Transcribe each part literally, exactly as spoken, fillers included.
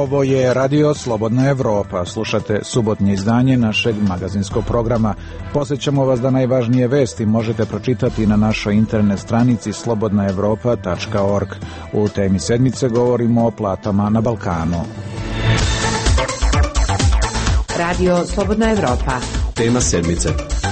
Ovo je Radio Slobodna Evropa. Slušate subotnje izdanje našeg magazinskog programa. Podsjećamo vas da najvažnije vesti možete pročitati na našoj internet stranici slobodna evropa tačka org. U temi sedmice govorimo o platama na Balkanu. Radio Slobodna Evropa. Tema sedmice.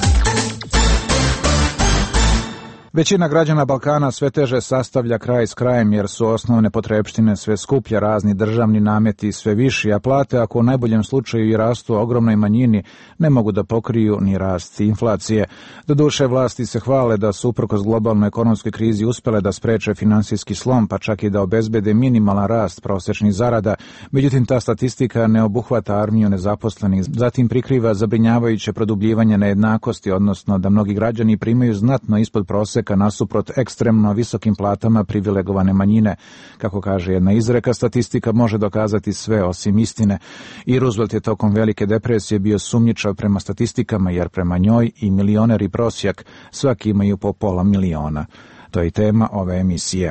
Većina građana Balkana sve teže sastavlja kraj s krajem jer su osnovne potrepštine sve skuplje, razni državni nameti sve viši, a plate, ako u najboljem slučaju i rastu ogromnoj manjini, ne mogu da pokriju ni rast inflacije. Doduše, vlasti se hvale da su uprkos globalnoj ekonomskoj krizi uspele da spreče finansijski slom, pa čak i da obezbede minimalan rast prosječnih zarada. Međutim, ta statistika ne obuhvata armiju nezaposlenih, zatim prikriva zabrinjavajuće produbljivanje nejednakosti, odnosno da mnogi građani primaju znatno ispod proseka nasuprot ekstremno visokim platama privilegovane manjine. Kako kaže jedna izreka, statistika može dokazati sve osim istine. I Roosevelt je tokom velike depresije bio sumnjičav prema statistikama, jer prema njoj i milioner i prosjak svaki imaju po pola miliona. To je tema ove emisije.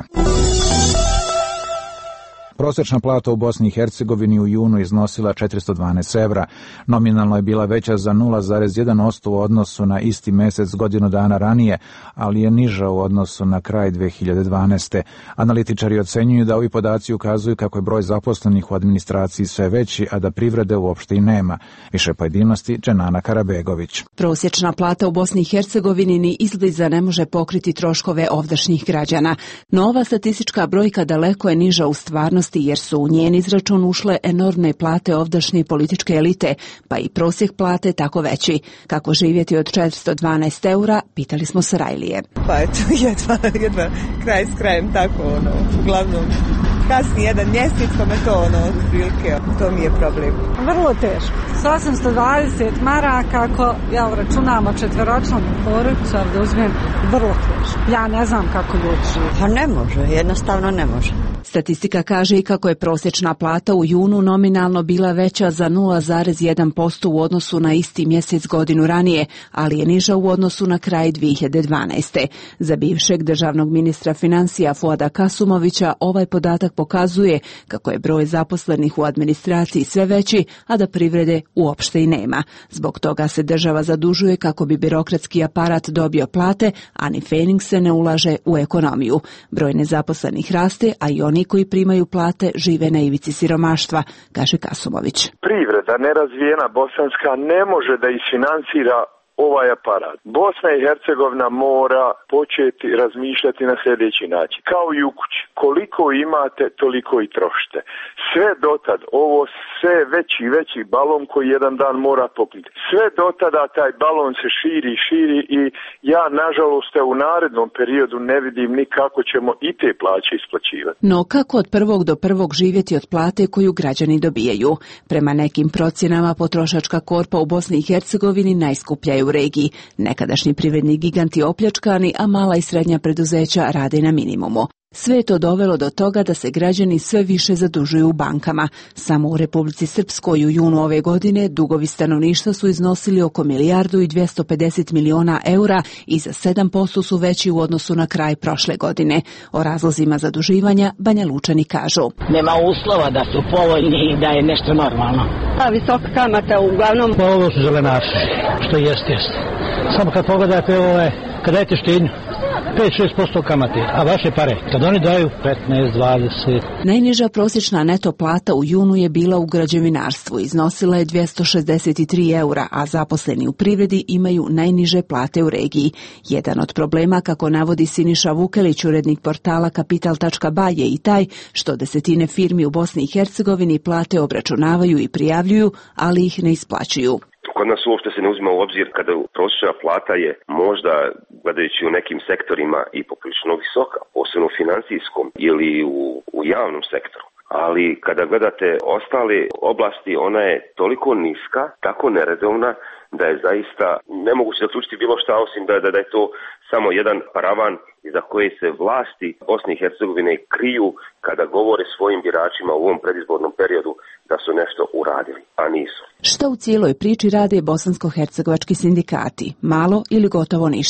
Prosječna plata u Bosni i Hercegovini u junu iznosila četiristo dvanaest evra. Nominalno je bila veća za nula zarez jedan posto u odnosu na isti mesec godinu dana ranije, ali je niža u odnosu na kraj dve hiljade dvanaeste. Analitičari ocenjuju da ovi podaci ukazuju kako je broj zaposlenih u administraciji sve veći, a da privrede uopšte i nema. Više pojedinosti Dženana Karabegović. Prosječna plata u Bosni i Hercegovini ni izbliza ne može pokriti troškove ovdašnjih građana. No ova statistička brojka daleko je niža u stvarnosti, jer su u njen izračun ušle enormne plate ovdašnje političke elite, pa i prosjek plate tako veći. Kako živjeti od četiristo dvanaest eura, pitali smo Sarajlije. Pa eto, jedva, jedva kraj s krajem tako, ono, uglavnom kasni jedan mjesec, pa me to, ono, otprilike, to mi je problem. Vrlo teško. S osamsto dvadeset maraka, ako ja uračunamo četveročnom porodicu, da uzmem, vrlo teško. Ja ne znam kako ljudi žive. Pa ne može, jednostavno ne može. Statistika kaže i kako je prosječna plata u junu nominalno bila veća za nula zarez jedan posto u odnosu na isti mjesec godinu ranije, ali je niža u odnosu na kraj dve hiljade dvanaeste. Za bivšeg državnog ministra financija Fuada Kasumovića ovaj podatak pokazuje kako je broj zaposlenih u administraciji sve veći, a da privrede uopšte i nema. Zbog toga se država zadužuje kako bi birokratski aparat dobio plate, a ni fening se ne ulaže u ekonomiju. Broj nezaposlenih raste, a i oni koji primaju plate žive na ivici siromaštva, kaže Kasumović. Privreda nerazvijena bosanska ne može da isfinansira ovaj aparat. Bosna i Hercegovina mora početi razmišljati na sljedeći način. Kao i u kući. Koliko imate, toliko i trošite. Sve dotad, ovo sve veći i veći balon koji jedan dan mora pokriti. Sve dotada taj balon se širi i širi i ja, nažalost, u narednom periodu ne vidim ni kako ćemo i te plaće isplaćivati. No kako od prvog do prvog živjeti od plate koju građani dobijaju? Prema nekim procjenama potrošačka korpa u Bosni i Hercegovini najskuplja je u regiji. Nekadašnji privredni giganti opljačkani, a mala i srednja preduzeća rade na minimumu. Sve je to dovelo do toga da se građani sve više zadužuju u bankama. Samo u Republici Srpskoj u junu ove godine dugovi stanovništva su iznosili oko milijardu i dvjesto pedeset miliona eura i za sedam posto su veći u odnosu na kraj prošle godine. O razlozima zaduživanja Banja Lučani kažu: nema uslova da su povoljni i da je nešto normalno. A visoka kamata uglavnom... Pa ovo su zelenaši, što jest jest. Samo kad pogledate ove, kad dajete štednju, pet do šest posto kamate, a vaše pare, kad oni daju petnaest do dvadeset. Najniža prosječna neto plata u junu je bila u građevinarstvu, iznosila je dvjesto šezdeset tri eura, a zaposleni u privredi imaju najniže plate u regiji. Jedan od problema, kako navodi Siniša Vukelić, urednik portala kapital tačka ba, je i taj što desetine firmi u Bosni i Hercegovini plate obračunavaju i prijavljuju, ali ih ne isplaćuju. Kod nas uopšte se ne uzima u obzir kada prosječna plata je možda, gledajući u nekim sektorima, i poprilično visoka, posebno u financijskom ili u, u javnom sektoru. Ali kada gledate ostale oblasti, ona je toliko niska, tako neredovna, da je zaista nemoguće zaključiti bilo šta, osim da, da, da je to samo jedan paravan iza koje se vlasti Bosne i Hercegovine kriju kada govore svojim biračima u ovom predizbornom periodu da su nešto uradili, a nisu. Šta u cijeloj priči rade bosansko-hercegovački sindikati? Malo ili gotovo ništa.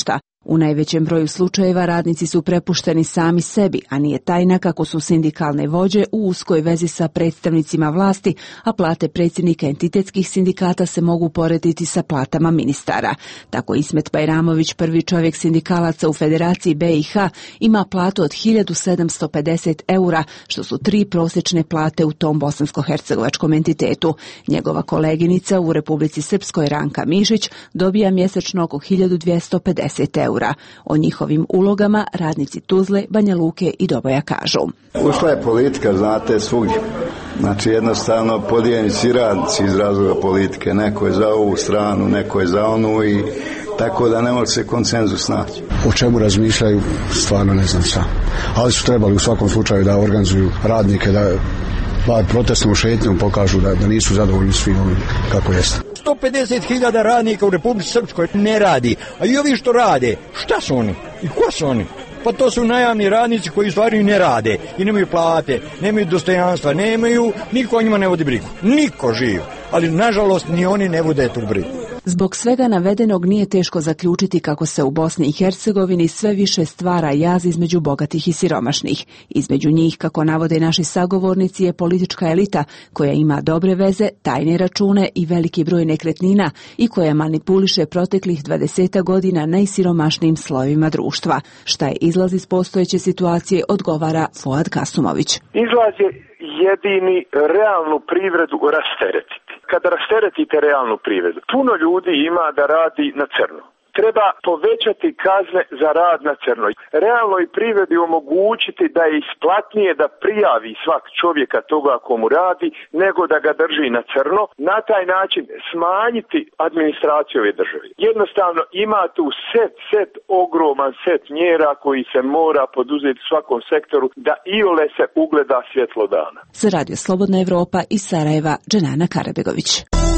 U najvećem broju slučajeva radnici su prepušteni sami sebi, a nije tajna kako su sindikalne vođe u uskoj vezi sa predstavnicima vlasti, a plate predsjednika entitetskih sindikata se mogu porediti sa platama ministara. Tako Ismet Bajramović, prvi čovjek sindikalaca u Federaciji B i H, ima platu od hiljadu sedamsto pedeset eura, što su tri prosječne plate u tom bosansko-hercegovačkom entitetu. Njegova koleginica u Republici Srpskoj, Ranka Mišić, dobija mjesečno oko hiljadu dvjesto pedeset eura. O njihovim ulogama radnici Tuzle, Banja Luke i Doboja kažu. Ušla je politika, znate, svugdje. Znači jednostavno podijeljeni si radnici iz razloga politike. Neko je za ovu stranu, neko je za onu i tako da ne može se konsenzus naći. O čemu razmišljaju, stvarno ne znam sam. Ali su trebali u svakom slučaju da organizuju radnike, da bar protestnom šetnjom pokažu da, da nisu zadovoljni svim ovim kako jeste. sto pedeset hiljada radnika u Republici Srpskoj ne radi, a i ovi što rade, šta su oni i ko su oni? Pa to su najamni radnici koji stvari ne rade i nemaju plate, nemaju dostojanstva, nemaju, niko o njima ne vodi brigu, niko živ, ali nažalost ni oni ne vode tu brigu. Zbog svega navedenog nije teško zaključiti kako se u Bosni i Hercegovini sve više stvara jaz između bogatih i siromašnih. Između njih, kako navode naši sagovornici, je politička elita koja ima dobre veze, tajne račune i veliki broj nekretnina i koja manipuliše proteklih dvadeset godina najsiromašnijim slojevima društva. Šta je izlaz iz postojeće situacije, odgovara Fuad Kasumović. Izlaz je jedini realnu privredu rasteretiti. Kada rasteretite realnu privredu, puno ljudi ima da radi na crno. Treba povećati kazne za rad na crno. Realno i privredi omogućiti da je isplatnije da prijavi svak čovjeka toga komu radi, nego da ga drži na crno. Na taj način smanjiti administraciju ove države. Jednostavno ima tu set, set, ogroman set mjera koji se mora poduzeti u svakom sektoru da iole se ugleda svjetlo dana. Za Radio Slobodna Evropa iz Sarajeva, Dženana Karabegović.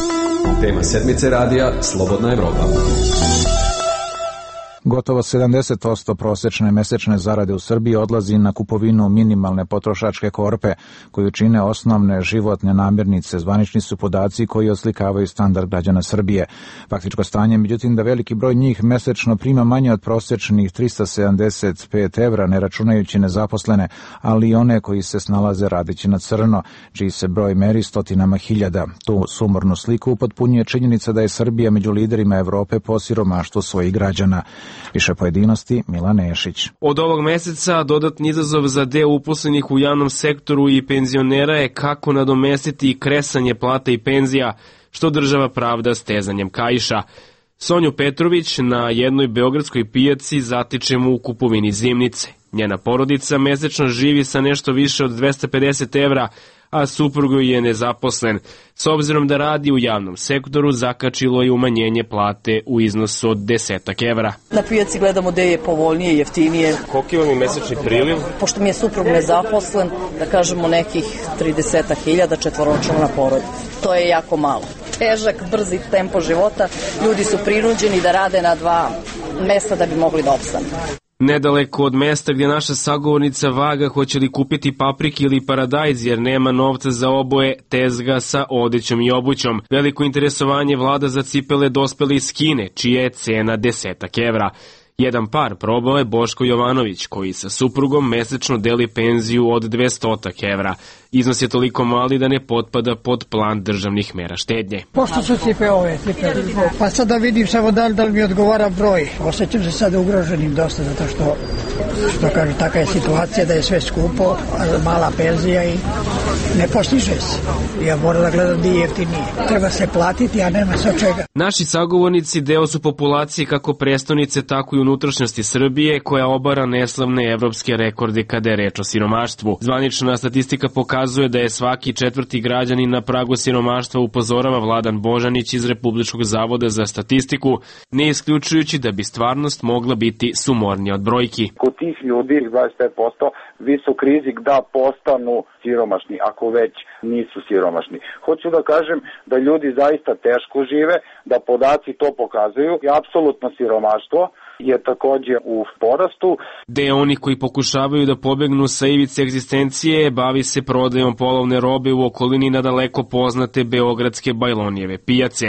Tema sedmice radija Slobodna Evropa. Gotovo sedamdeset posto prosječne mesečne zarade u Srbiji odlazi na kupovinu minimalne potrošačke korpe, koju čine osnovne životne namirnice. Zvanični su podaci koji oslikavaju standard građana Srbije. Faktičko stanje, međutim, da veliki broj njih mesečno prima manje od prosječnih trista sedamdeset pet evra, ne računajući nezaposlene, ali i one koji se snalaze radeći na crno, čiji se broj meri stotinama hiljada. Tu sumornu sliku upotpunjuje činjenica da je Srbija među liderima Evrope po siromaštvu svojih građana. Više pojedinosti, Milan Nešić. Od ovog meseca dodatni izazov za deo uposlenih u javnom sektoru i penzionera je kako nadomestiti kresanje plata i penzija, što država pravda stezanjem kaiša. Sonju Petrović na jednoj beogradskoj pijaci zatičemo u kupovini zimnice. Njena porodica mesečno živi sa nešto više od dvesta pedeset evra, a suprug je nezaposlen. S obzirom da radi u javnom sektoru, zakačilo je umanjenje plate u iznosu od desetak evra. Na pijaci gledamo gde je povoljnije, jeftinije. Koliki vam je mesečni priliv? Pošto mi je suprug nezaposlen, da kažemo nekih trideset hiljada četvoročlana porodica. To je jako malo. Težak, brzi tempo života, ljudi su prinuđeni da rade na dva mesta da bi mogli da opstanu. Nedaleko od mesta gdje naša sagovornica vaga hoće li kupiti paprike ili paradajz jer nema novca za oboje, tezga sa odećom i obućom. Veliko interesovanje vlada za cipele dospele iz Kine, čija je cena desetak evra. Jedan par probao je Boško Jovanović, koji sa suprugom mesečno deli penziju od dvestotak evra. Iznos je toliko mali da ne potpada pod plan državnih mera štednje. Pošto su cipe ove, cipe, pa sad da vidim samo da li, da li mi odgovara broj. Osjećam se sad ugroženim dosta, zato što, što kažu, taka je situacija da je sve skupo, a mala penzija i ne postiže se. Ja moram da gledam gdje je jeftinije. Treba se platiti, a nema se od čega. Naši sagovornici deo su populacije kako prestonice, tako i unutrašnjosti Srbije, koja obara neslavne evropske rekorde kada je reč o siromaštvu. Zvanična statistika pokazuje da je svaki četvrti građanin na pragu siromaštva, upozorava Vladan Božanić iz Republičkog zavoda za statistiku, ne isključujući da bi stvarnost mogla biti sumornija od brojki. Kod tih ljudi dvadeset pet posto visok rizik da postanu siromašni, ako već nisu siromašni. Hoću da kažem da ljudi zaista teško žive, da podaci to pokazuju i apsolutno siromaštvo je takođe u porastu. Deo oni koji pokušavaju da pobegnu sa ivice egzistencije bavi se prodajom polovne robe u okolini nadaleko poznate beogradske Bajlonijeve pijace.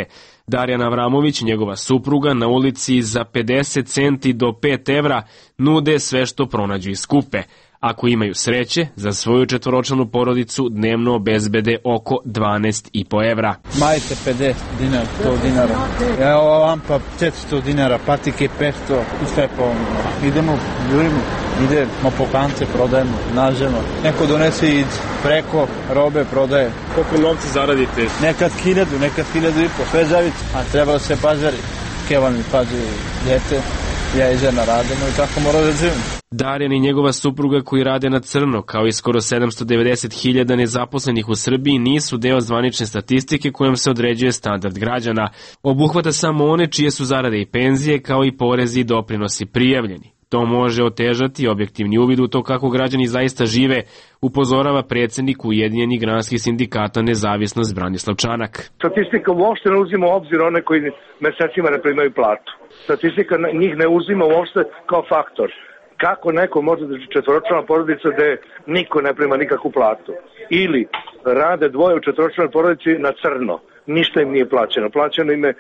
Darjan Avramović i njegova supruga na ulici za pedeset centi do pet evra nude sve što pronađu iz skupe. Ako imaju sreće, za svoju četvoročlanu porodicu dnevno obezbede oko dvanaest i po evra. Majice pedeset dinara, sto dinara. Evo ova lampa četiristo dinara, patike petsto i sve po ovome. Idemo, jurimo, idemo po kance, prodajemo, nažemo. Neko donese iz preko robe, prodaje. Koliko novca zaradite? Nekad hiljadu, nekad hiljadu i po, sve zavisi. A treba da se pazari. Kevan mi pazi djete, ja i žena radimo i tako mora da živim. Darjan i njegova supruga koji rade na crno, kao i skoro sedamsto devedeset hiljada nezaposlenih u Srbiji, nisu deo zvanične statistike kojom se određuje standard građana. Obuhvata samo one čije su zarade i penzije, kao i porezi i doprinosi prijavljeni. To može otežati objektivni uvid u to kako građani zaista žive, upozorava predsednik Ujedinjenih granskih sindikata Nezavisnost Branislav Čanak. Statistika uopšte ne uzima u obzir one koji mesecima ne primaju platu. Statistika njih ne uzima uopšte kao faktor. Kako neko može da četvoročlana porodica gde niko ne prima nikakvu platu? Ili rade dvoje u četvoročlanoj porodici na crno, ništa im nije plaćeno. Plaćeno im je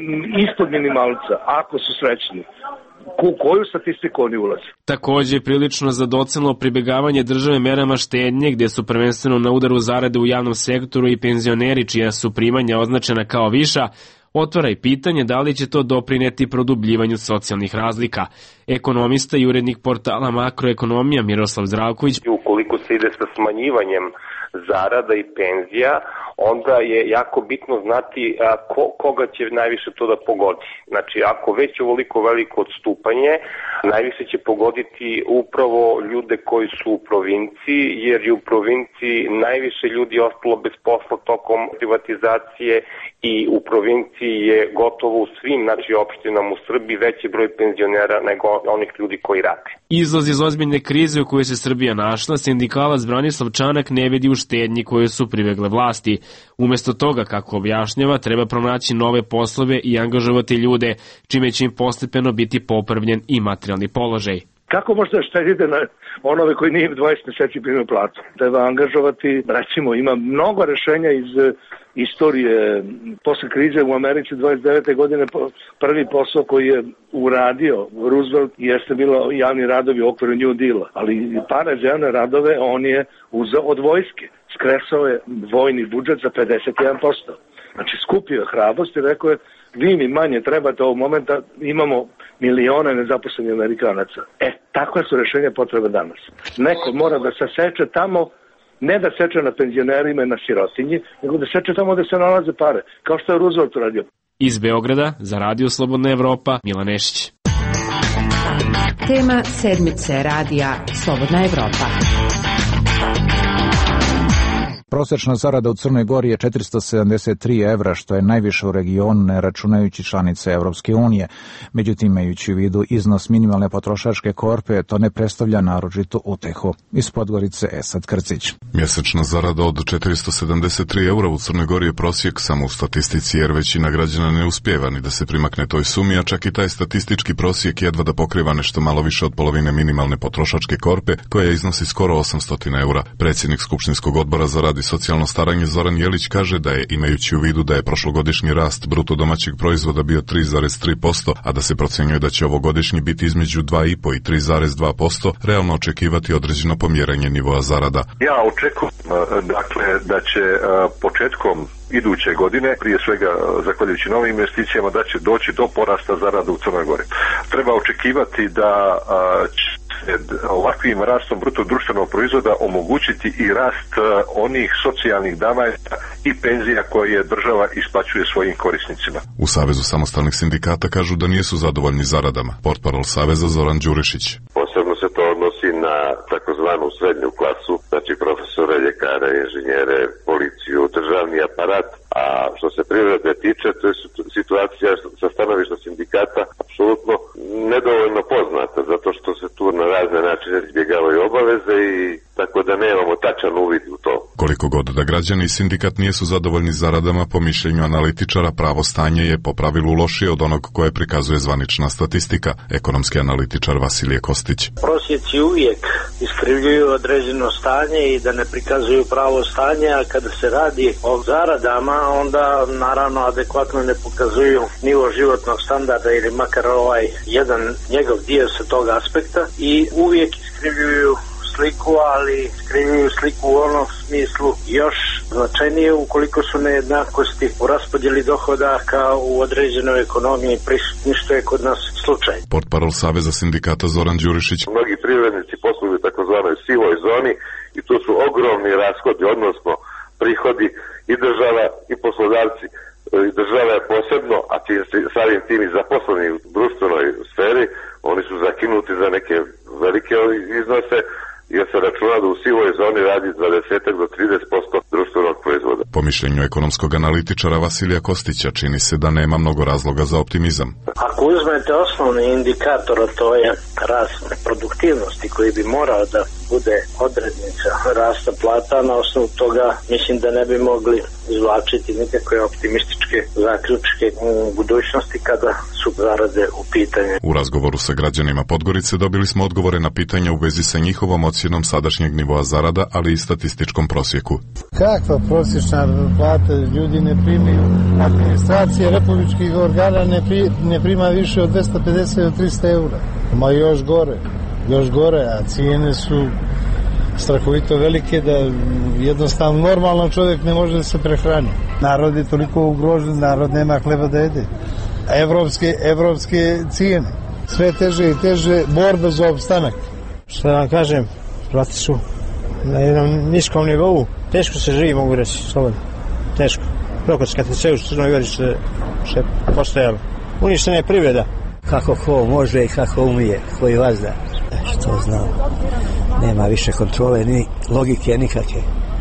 ispod minimalca, ako su srećni. U koju statistiku oni ulaze? Takođe, prilično zadocenilo pribegavanje države merama štednje, gde su prvenstveno na udaru zarade u javnom sektoru i penzioneri čija su primanja označena kao viša, otvara i pitanje da li će to doprineti produbljivanju socijalnih razlika. Ekonomista i urednik portala Makroekonomija Miroslav Zdravković. Ukoliko se ide sa smanjivanjem zarada i penzija, onda je jako bitno znati a, ko, koga će najviše to da pogodi. Znači, ako već ovoliko veliko odstupanje, najviše će pogoditi upravo ljude koji su u provinciji, jer je u provinciji najviše ljudi ostalo bez posla tokom privatizacije i u provinciji je gotovo u svim znači, opštinama u Srbiji veći broj penzionera nego onih ljudi koji rade. Izlaz iz ozbiljne krize u kojoj se Srbija našla, sindikalac Branislav Čanak ne vidi u štednji koje su privegle vlasti. Umesto toga, kako objašnjava, treba pronaći nove poslove i angažovati ljude, čime će im postepeno biti popravljen i materijalni položaj. Kako možete štediti na onove koji nije dvadeset meseci primaju platu? Treba angažovati, recimo, ima mnogo rešenja iz istorije. Posle krize u Americi dvadeset devete godine prvi posao koji je uradio Roosevelt jeste bilo javni radovi u okviru New Deala, ali pare za javne radove on je uzeo od vojske. Skresao je vojni budžet za pedeset jedan posto. Znači skupio je hrabrost i rekao je vi mi manje trebate ovog momenta, imamo milione nezaposlenih Amerikanaca. E, takva su rešenja potrebe danas. Neko mora da se seče tamo, ne da seče na penzionerima i na sirotinji, nego da seče tamo da se nalaze pare, kao što je Roosevelt uradio. Iz Beograda, za Radio Slobodna Evropa, Milan Nešić. Tema sedmice radija Slobodna Evropa. Prosečna zarada u Crnoj Gori je četiristo sedamdeset tri evra, što je najviše u regionu, ne računajući članice Evropske unije. Međutim, imajući u vidu iznos minimalne potrošačke korpe, to ne predstavlja naročitu utehu. Iz Podgorice Esad Krcić. Mjesečna zarada od četiristo sedamdeset tri evra u Crnoj Gori je prosjek samo u statistici, jer većina građana ne uspijeva ni da se primakne toj sumi, a čak i taj statistički prosjek jedva da pokriva nešto malo više od polovine minimalne potrošačke korpe, koja iznosi skoro osamsto eura. Predsjednik Skupštinskog odbora za rad i socijalno staranje Zoran Jelić kaže da je, imajući u vidu da je prošlogodišnji rast bruto domaćeg proizvoda bio tri zarez tri posto, a da se procjenjuje da će ovogodišnji biti između dva i po i tri zarez dva posto, realno očekivati određeno pomjeranje nivoa zarada. Ja očekujem dakle da će početkom iduće godine, prije svega zahvaljujući novim investicijama, da će doći do porasta zarada u Crnoj Gori. Treba očekivati da će ovakvim rastom bruto društvenog proizvoda omogućiti i rast onih socijalnih davanja i penzija koje država isplaćuje svojim korisnicima. U Savezu samostalnih sindikata kažu da nisu zadovoljni zaradama. Portparol Saveza Zoran Đurišić. Posebno se to odnosi na takozvanu srednju klasu, znači profesore, ljekare, inženjere, policiju, državni aparat. A što se privrede tiče, to je situacija sa stanovišta sindikata apsolutno nedovoljno poznata, zato što se tu na razne načine izbjegavaju obaveze i tako da nemamo tačan uvid u to. Koliko Koliko god da građani i sindikat nijesu zadovoljni zaradama, po mišljenju analitičara pravo stanje je po pravilu lošije od onog koje prikazuje zvanična statistika, ekonomski analitičar Vasilije Kostić. Prosjeci uvijek iskrivljuju određeno stanje i da ne prikazuju pravo stanje, a kada se radi o zaradama, onda naravno adekvatno ne pokazuju nivo životnog standarda ili makar ovaj jedan njegov dio sa tog aspekta i uvijek iskrivljuju sliku, ali iskrivljuju sliku u onom smislu još značajnije ukoliko su nejednakosti u raspodjeli dohodaka u određenoj ekonomiji prisutni, što je kod nas slučaj. Portparol Saveza sindikata Zoran Đurišić. Mnogi privrednici posluju u takozvanoj sivoj zoni i tu su ogromni rashodi, odnosno prihodi i država i poslodavci. I država je posebno, a samim tim i zaposleni u društvenoj sferi, oni su zakinuti za neke velike iznose, jer se računa da u sivoj zoni radi dvadeset do trideset posto društvenog proizvoda. Po mišljenju ekonomskog analitičara Vasilija Kostića čini se da nema mnogo razloga za optimizam. Ako uzmete osnovni indikator, to je rast produktivnosti koji bi morao da bude odrednica rasta plata, na osnovu toga mislim da ne bi mogli izvlačiti nikakve optimističke zaključke u budućnosti kada su zarade u pitanju. U razgovoru sa građanima Podgorice dobili smo odgovore na pitanja u vezi sa njihovom ocjenom sadašnjeg nivoa zarada, ali i statističkom prosjeku. Kakva prosječna plata? Ljudi ne primaju. Administracija republičkih organa ne, pri, ne prima više od dvesta pedeset do trista eura. Ma još gore, još gore, a cijene su strahovito velike da jednostavno normalno čovjek ne može da se prehrani. Narod je toliko ugrožen, narod nema hleba da jede. A evropske, evropske cijene, sve teže i teže, borbe za opstanak. Što vam kažem, plati su na jednom niskom nivou. Teško se živi, mogu reći, slobodno. Teško. Prokos kad se u Crnoj Gori se, se postojalo. Uništena je privreda. Kako ko može i kako umije, koji vazda. Što znam, nema više kontrole, ni logike nikakve.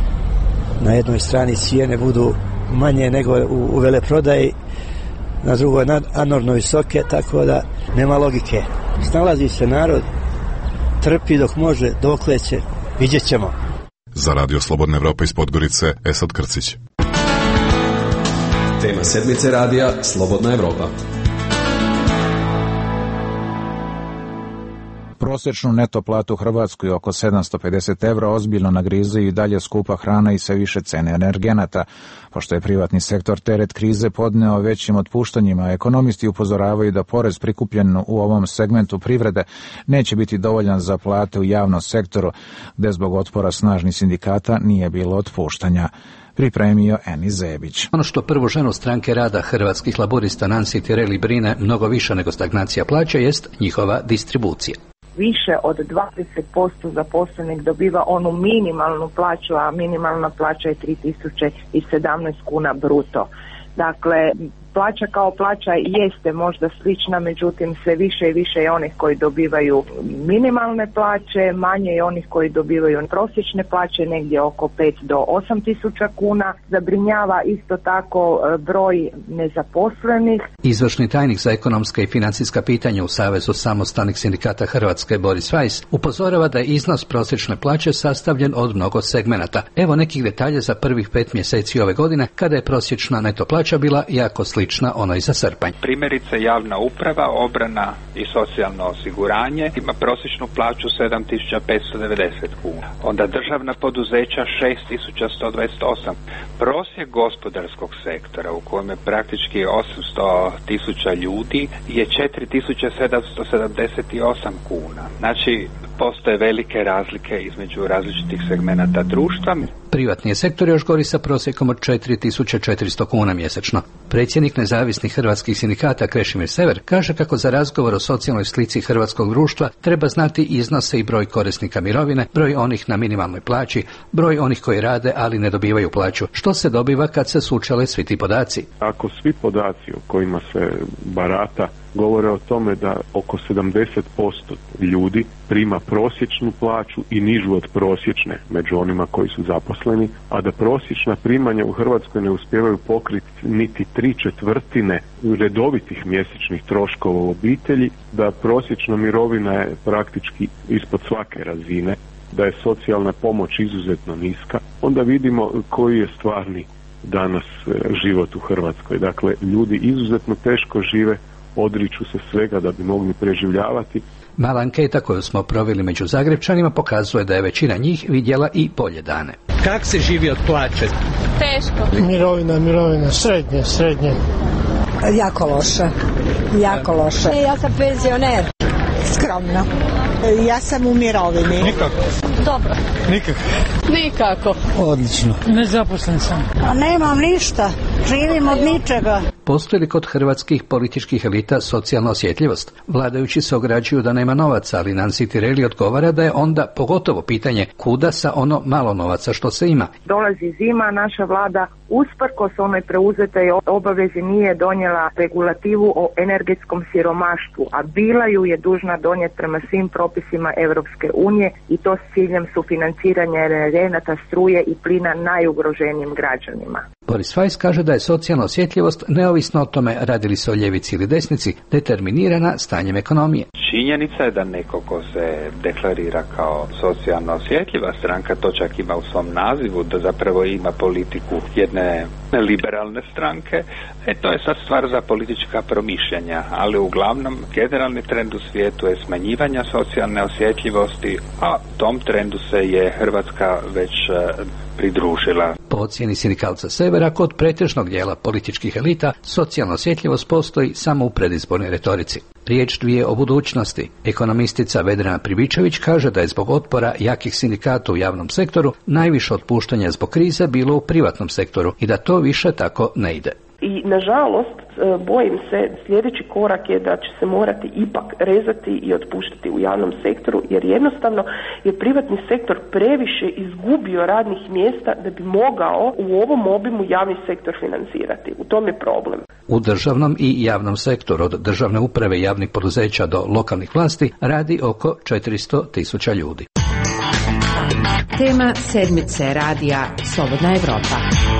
Na jednoj strani cijene budu manje nego u, u veleprodaji, na drugoj anorno visoke, tako da nema logike. Snalazi se narod, trpi dok može, dokle će, vidjet ćemo. Za Radio Slobodna Evropa iz Podgorice, Esad Krcić. Tema sedmice radija Slobodna Evropa. Prosječnu neto platu u Hrvatskoj oko sedamsto pedeset evra ozbiljno nagrize i dalje skupa hrana i sve više cene energenata. Pošto je privatni sektor teret krize podneo većim otpuštanjima, ekonomisti upozoravaju da porez prikupljen u ovom segmentu privrede neće biti dovoljan za plate u javnom sektoru, gde zbog otpora snažnih sindikata nije bilo otpuštanja. Pripremio Eni Zebić. Ono što prvu ženu stranke rada Hrvatskih laburista Nancy Tireli brine mnogo više nego stagnacija plaća jest njihova distribucija. Više od dvadeset posto zaposlenih dobiva onu minimalnu plaću, a minimalna plaća je tri tisuće sedamnaest kuna bruto. Dakle, plaća kao plaća jeste možda slična, međutim sve više i više je onih koji dobivaju minimalne plaće, manje je onih koji dobivaju prosječne plaće, negdje oko pet do osam tisuća kuna. Zabrinjava isto tako broj nezaposlenih. Izvršni tajnik za ekonomska i financijska pitanja u Savezu samostalnih sindikata Hrvatske Boris Vajs upozorava da je iznos prosječne plaće sastavljen od mnogo segmenata. Evo nekih detalja za prvih pet mjeseci ove godine, kada je prosječna neto plaća bila jako slična onoj za srpanj. Primjerice, javna uprava, obrana i socijalno osiguranje ima prosječnu plaću sedam tisuća petsto devedeset kuna. Onda državna poduzeća šest tisuća sto dvadeset osam. Prosjek gospodarskog sektora, u kojem je praktički osamsto tisuća ljudi, je četiri tisuće sedamsto sedamdeset osam kuna. Znači, postoje velike razlike između različitih segmenata društva. Privatni je sektor još gori sa prosjekom od četiri tisuće četiristo kuna mjesečno. Predsjednik nezavisnih hrvatskih sindikata Krešimir Sever kaže kako za razgovor o socijalnoj slici hrvatskog društva treba znati iznose i broj korisnika mirovine, broj onih na minimalnoj plaći, broj onih koji rade ali ne dobivaju plaću. Što se dobiva kad se sučele svi ti podaci? Ako svi podaci o kojima se barata govore o tome da oko sedamdeset posto ljudi prima prosječnu plaću i nižu od prosječne među onima koji su zaposleni, a da prosječna primanja u Hrvatskoj ne uspijevaju pokriti niti tri četvrtine redovitih mjesečnih troškova u obitelji, da prosječna mirovina je praktički ispod svake razine, da je socijalna pomoć izuzetno niska, onda vidimo koji je stvarni danas život u Hrvatskoj. Dakle, ljudi izuzetno teško žive, odriču se svega da bi mogli preživljavati. Mala anketa koju smo proveli među Zagrebčanima pokazuje da je većina njih vidjela i bolje dane. Kako se živi od plaće? Teško. Mirovina, mirovina, srednje, srednje. Jako loše, jako loše. Ja sam penzioner, skromno. Ja sam u mirovini. Nikako. Dobro. Nikako. Nikako. Odlično. Nezaposlen sam. A nemam ništa, živim od ničega. Postoji li kod hrvatskih političkih elita socijalna osjetljivost? Vladajući se ograđuju da nema novaca, ali Nancy Tireli odgovara da je onda pogotovo pitanje kuda sa ono malo novaca što se ima. Dolazi zima, naša vlada usprkos onoj preuzetoj obavezi nije donijela regulativu o energetskom siromaštvu, a bila ju je dužna donijeti prema svim propisima Europske unije i to s ciljem sufinanciranja energenata, struje i plina najugroženijim građanima. Boris Weiss kaže da je socijalna osjetljivost, neovisno o tome radi li se o ljevici ili desnici, determinirana stanjem ekonomije. Činjenica je da neko ko se deklarira kao socijalno osjetljiva stranka, to čak ima u svom nazivu, da zapravo ima politiku jedne liberalne stranke, e to je sad stvar za politička promišljanja, ali uglavnom generalni trend u svijetu je smanjivanja socijalne osjetljivosti, a tom trendu se je Hrvatska već pridružila. Po ocjeni sindikalca Severa, kod pretežnog dijela političkih elita, socijalna osjetljivost postoji samo u predizbornoj retorici. Riječ dvije o budućnosti. Ekonomistica Vedrana Pribičević kaže da je zbog otpora jakih sindikata u javnom sektoru najviše otpuštanja zbog krize bilo u privatnom sektoru i da to više tako ne ide. I nažalost, bojim se, sljedeći korak je da će se morati ipak rezati i otpuštati u javnom sektoru, jer jednostavno je privatni sektor previše izgubio radnih mjesta da bi mogao u ovom obimu javni sektor financirati. U tom je problem. U državnom i javnom sektoru, od državne uprave i javnih poduzeća do lokalnih vlasti, radi oko četiristo tisuća ljudi. Tema sedmice radija Slobodna Evropa.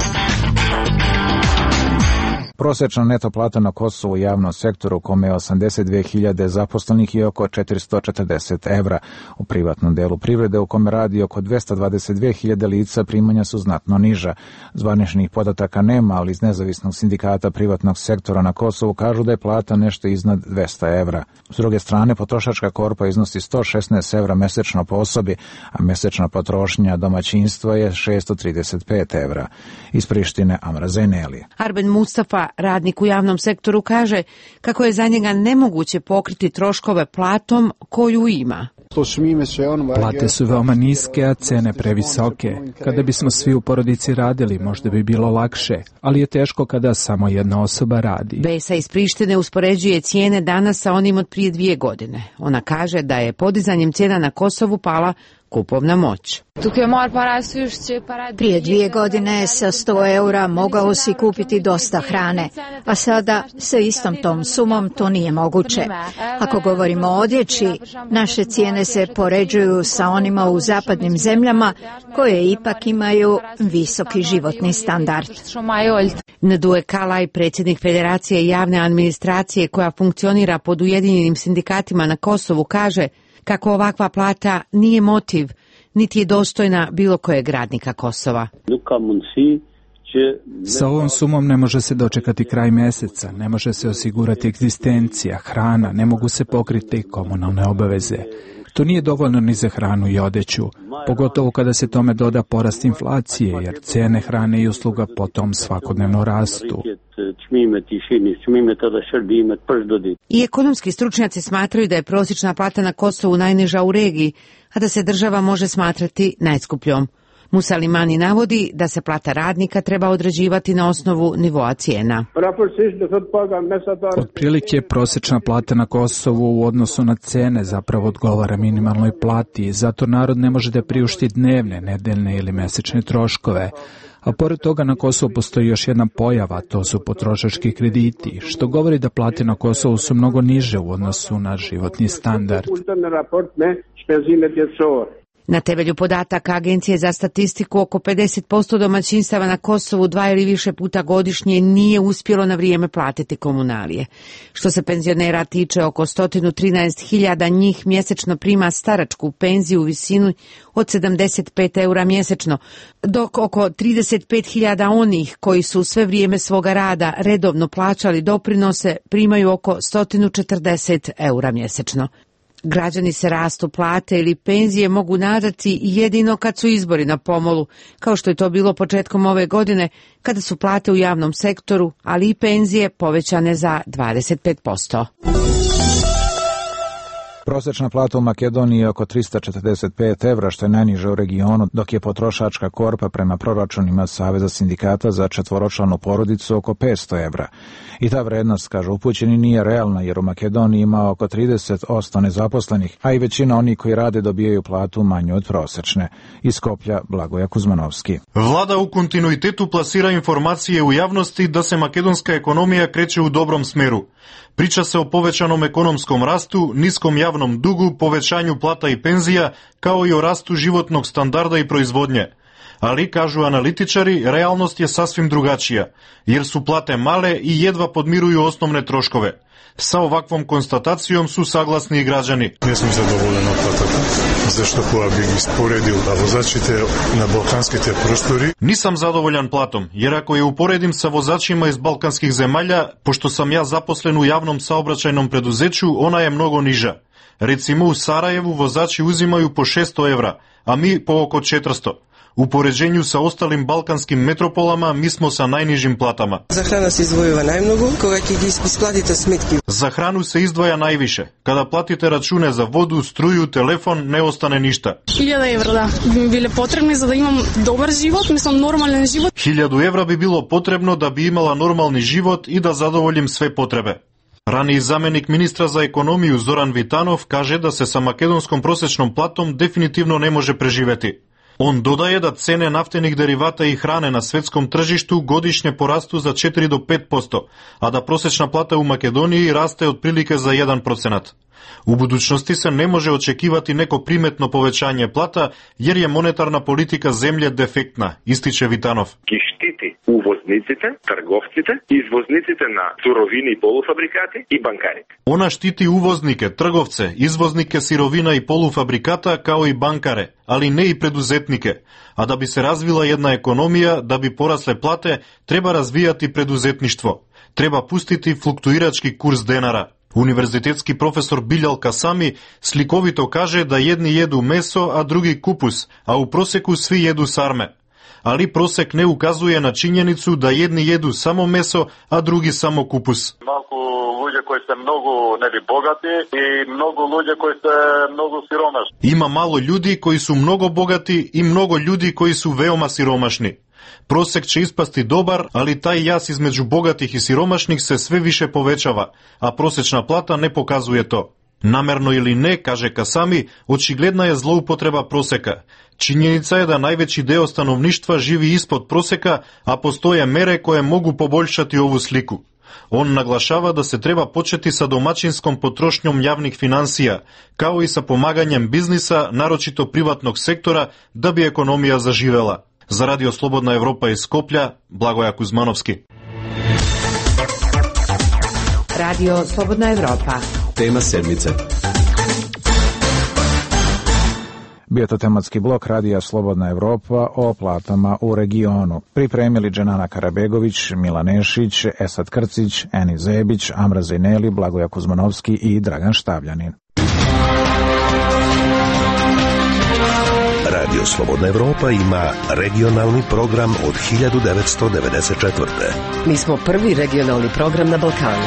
Prosječna neto plata na Kosovu u javnom sektoru, u kome je osamdeset dvije hiljade zaposlenih i oko četiristo četrdeset evra. U privatnom delu privrede, u kome radi oko dvesta dvadeset dvije hiljade lica, primanja su znatno niža. Zvaničnih podataka nema, ali iz nezavisnog sindikata privatnog sektora na Kosovu kažu da je plata nešto iznad dvesta evra. S druge strane, potrošačka korpa iznosi sto šesnaest evra mesečno po osobi, a mesečna potrošnja domaćinstva je šesto trideset pet evra. Iz Prištine, Amra Zaineli. Arben Mustafa, radnik u javnom sektoru, kaže kako je za njega nemoguće pokriti troškove platom koju ima. Plate su veoma niske, a cene previsoke. Kada bismo svi u porodici radili, možda bi bilo lakše, ali je teško kada samo jedna osoba radi. Besa iz Prištine uspoređuje cijene danas sa onim od prije dvije godine. Ona kaže da je podizanjem cijena na Kosovu pala kupovna moć. Prije dvije godine sa sto eura mogao si kupiti dosta hrane, a sada sa istom tom sumom to nije moguće. Ako govorimo o odjeći, naše cijene se poređuju sa onima u zapadnim zemljama koje ipak imaju visoki životni standard. Nduje Kalaj, predsjednik Federacije javne administracije koja funkcionira pod Ujedinjenim sindikatima na Kosovu, kaže kako ovakva plata nije motiv, niti je dostojna bilo kojeg radnika Kosova. Sa ovom sumom ne može se dočekati kraj mjeseca, ne može se osigurati egzistencija, hrana, ne mogu se pokriti komunalne obaveze. To nije dovoljno ni za hranu i odjeću, pogotovo kada se tome doda porast inflacije, jer cijene hrane i usluga potom svakodnevno rastu. I ekonomski stručnjaci smatraju da je prosječna plata na Kosovu najniža u regiji, a da se država može smatrati najskupljom. Musalimani navodi da se plata radnika treba određivati na osnovu nivoa cijena. Otprilike prosječna plata na Kosovu u odnosu na cene zapravo odgovara minimalnoj plati, zato narod ne može da priušti dnevne, nedeljne ili mesečne troškove. A pored toga na Kosovu postoji još jedna pojava, to su potrošački krediti, što govori da plate na Kosovu su mnogo niže u odnosu na životni standard. Na temelju podataka Agencije za statistiku, oko pedeset posto domaćinstava na Kosovu dva ili više puta godišnje nije uspjelo na vrijeme platiti komunalije. Što se penzionera tiče, oko sto trinaest hiljada njih mjesečno prima staračku penziju u visini od sedamdeset pet eura mjesečno, dok oko trideset pet hiljada onih koji su sve vrijeme svoga rada redovno plaćali doprinose primaju oko sto četrdeset eura mjesečno. Građani se rastu plate ili penzije mogu nadati jedino kad su izbori na pomolu, kao što je to bilo početkom ove godine, kada su plate u javnom sektoru, ali i penzije povećane za dvadeset pet posto. Prosječna plata u Makedoniji je oko trista četrdeset pet evra, što je najniže u regionu, dok je potrošačka korpa prema proračunima Saveza sindikata za četvoročlanu porodicu oko petsto evra. I ta vrednost, kažu upućeni, nije realna, jer u Makedoniji ima oko trideset posto nezaposlenih, a i većina onih koji rade dobijaju platu manju od prosječne. Iz Skoplja, Blagoja Kuzmanovski. Vlada u kontinuitetu plasira informacije u javnosti da se makedonska ekonomija kreće u dobrom smeru. Priča se o povećanom ekonomskom rastu, niskom javnom dugu, povećanju plata i penzija, kao i o rastu životnog standarda i proizvodnje. Ali, kažu analitičari, realnost je sasvim drugačija, jer su plate male i jedva podmiruju osnovne troškove. Sa ovakvom konstatacijom su saglasni i građani. Nisam zadovoljan oplataka, zašto koja bih isporedio, a vozačite na balkanskite prostori. Nisam zadovoljan platom, jer ako je uporedim sa vozačima iz balkanskih zemalja, pošto sam ja zaposlen u javnom saobraćajnom preduzeću, ona je mnogo niža. Recimo u Sarajevu vozači uzimaju po šesto evra, a mi po oko četiristo. U poređenju sa ostalim balkanskim metropolama mi smo sa najnižim platama. Za hranu se izdvojava najmnogo, koga će gi isplatite smetki. Za hranu se izdvaja najviše. Kada platite račune za vodu, struju, telefon, ne ostane ništa. Hiljada evra, da, bi mi bile potrebne za da imam dobar život, mislim normalan život. Hiljadu evra bi bilo potrebno da bi imala normalni život i da zadovoljim sve potrebe. Raniji zamjenik ministra za ekonomiju Zoran Vitanov kaže da se sa makedonskom prosječnom platom definitivno ne može preživeti. On dodaje da cene naftenih derivata i hrane na svjetskom tržištu godišnje porastu za četiri do pet posto, a da prosječna plata u Makedoniji raste otprilike za jedan procenat. U budućnosti se ne može očekivati neko primetno povećanje plata, jer je monetarna politika zemlje defektna, ističe Vitanov. Ki štiti uvoznicite, trgovcite, izvoznicite na surovini i polufabrikati i bankarite. Ona štiti uvoznike, trgovce, izvoznike sirovina i polufabrikata kao i bankare, ali ne i preduzetnike. A da bi se razvila jedna ekonomija, da bi porasle plate, treba razvijati preduzetništvo. Treba pustiti fluktuirački kurs denara. Univerzitetski profesor Biljal Kasami slikovito kaže da jedni jedu meso, a drugi kupus, a u prosjeku svi jedu sarme. Ali prosjek ne ukazuje na činjenicu da jedni jedu samo meso, a drugi samo kupus. Малку луѓе кои се многу нели богати и многу луѓе кои се многу сиромашни. Има мало ljudi koji su mnogo bogati i mnogo ljudi koji su veoma siromašni. Prosjek će ispasti dobar, ali taj jaz između bogatih i siromašnih se sve više povećava, a prosječna plata ne pokazuje to. Namerno ili ne, kaže Kasami, očigledna je zloupotreba prosjeka. Činjenica je da najveći deo stanovništva živi ispod prosjeka, a postoje mere koje mogu poboljšati ovu sliku. On naglašava da se treba početi sa domaćinskom potrošnjom javnih financija, kao i sa pomaganjem biznisa, naročito privatnog sektora, da bi ekonomija zaživela. Za Radio Slobodna Evropa iz Skoplja, Blagoja Kuzmanovski. Radio Slobodna Evropa. Tema sedmice. Bio to tematski blok Radija Slobodna Evropa o platama u regionu. Pripremili Dženana Karabegović, Milan Nešić, Esad Krcić, Eni Zebić, Amra Zejneli, Blagoja Kuzmanovski i Dragan Štavljanin. Radio Slobodna Evropa ima regionalni program od hiljadu devetsto devedeset četvrte. Mi smo prvi regionalni program na Balkanu.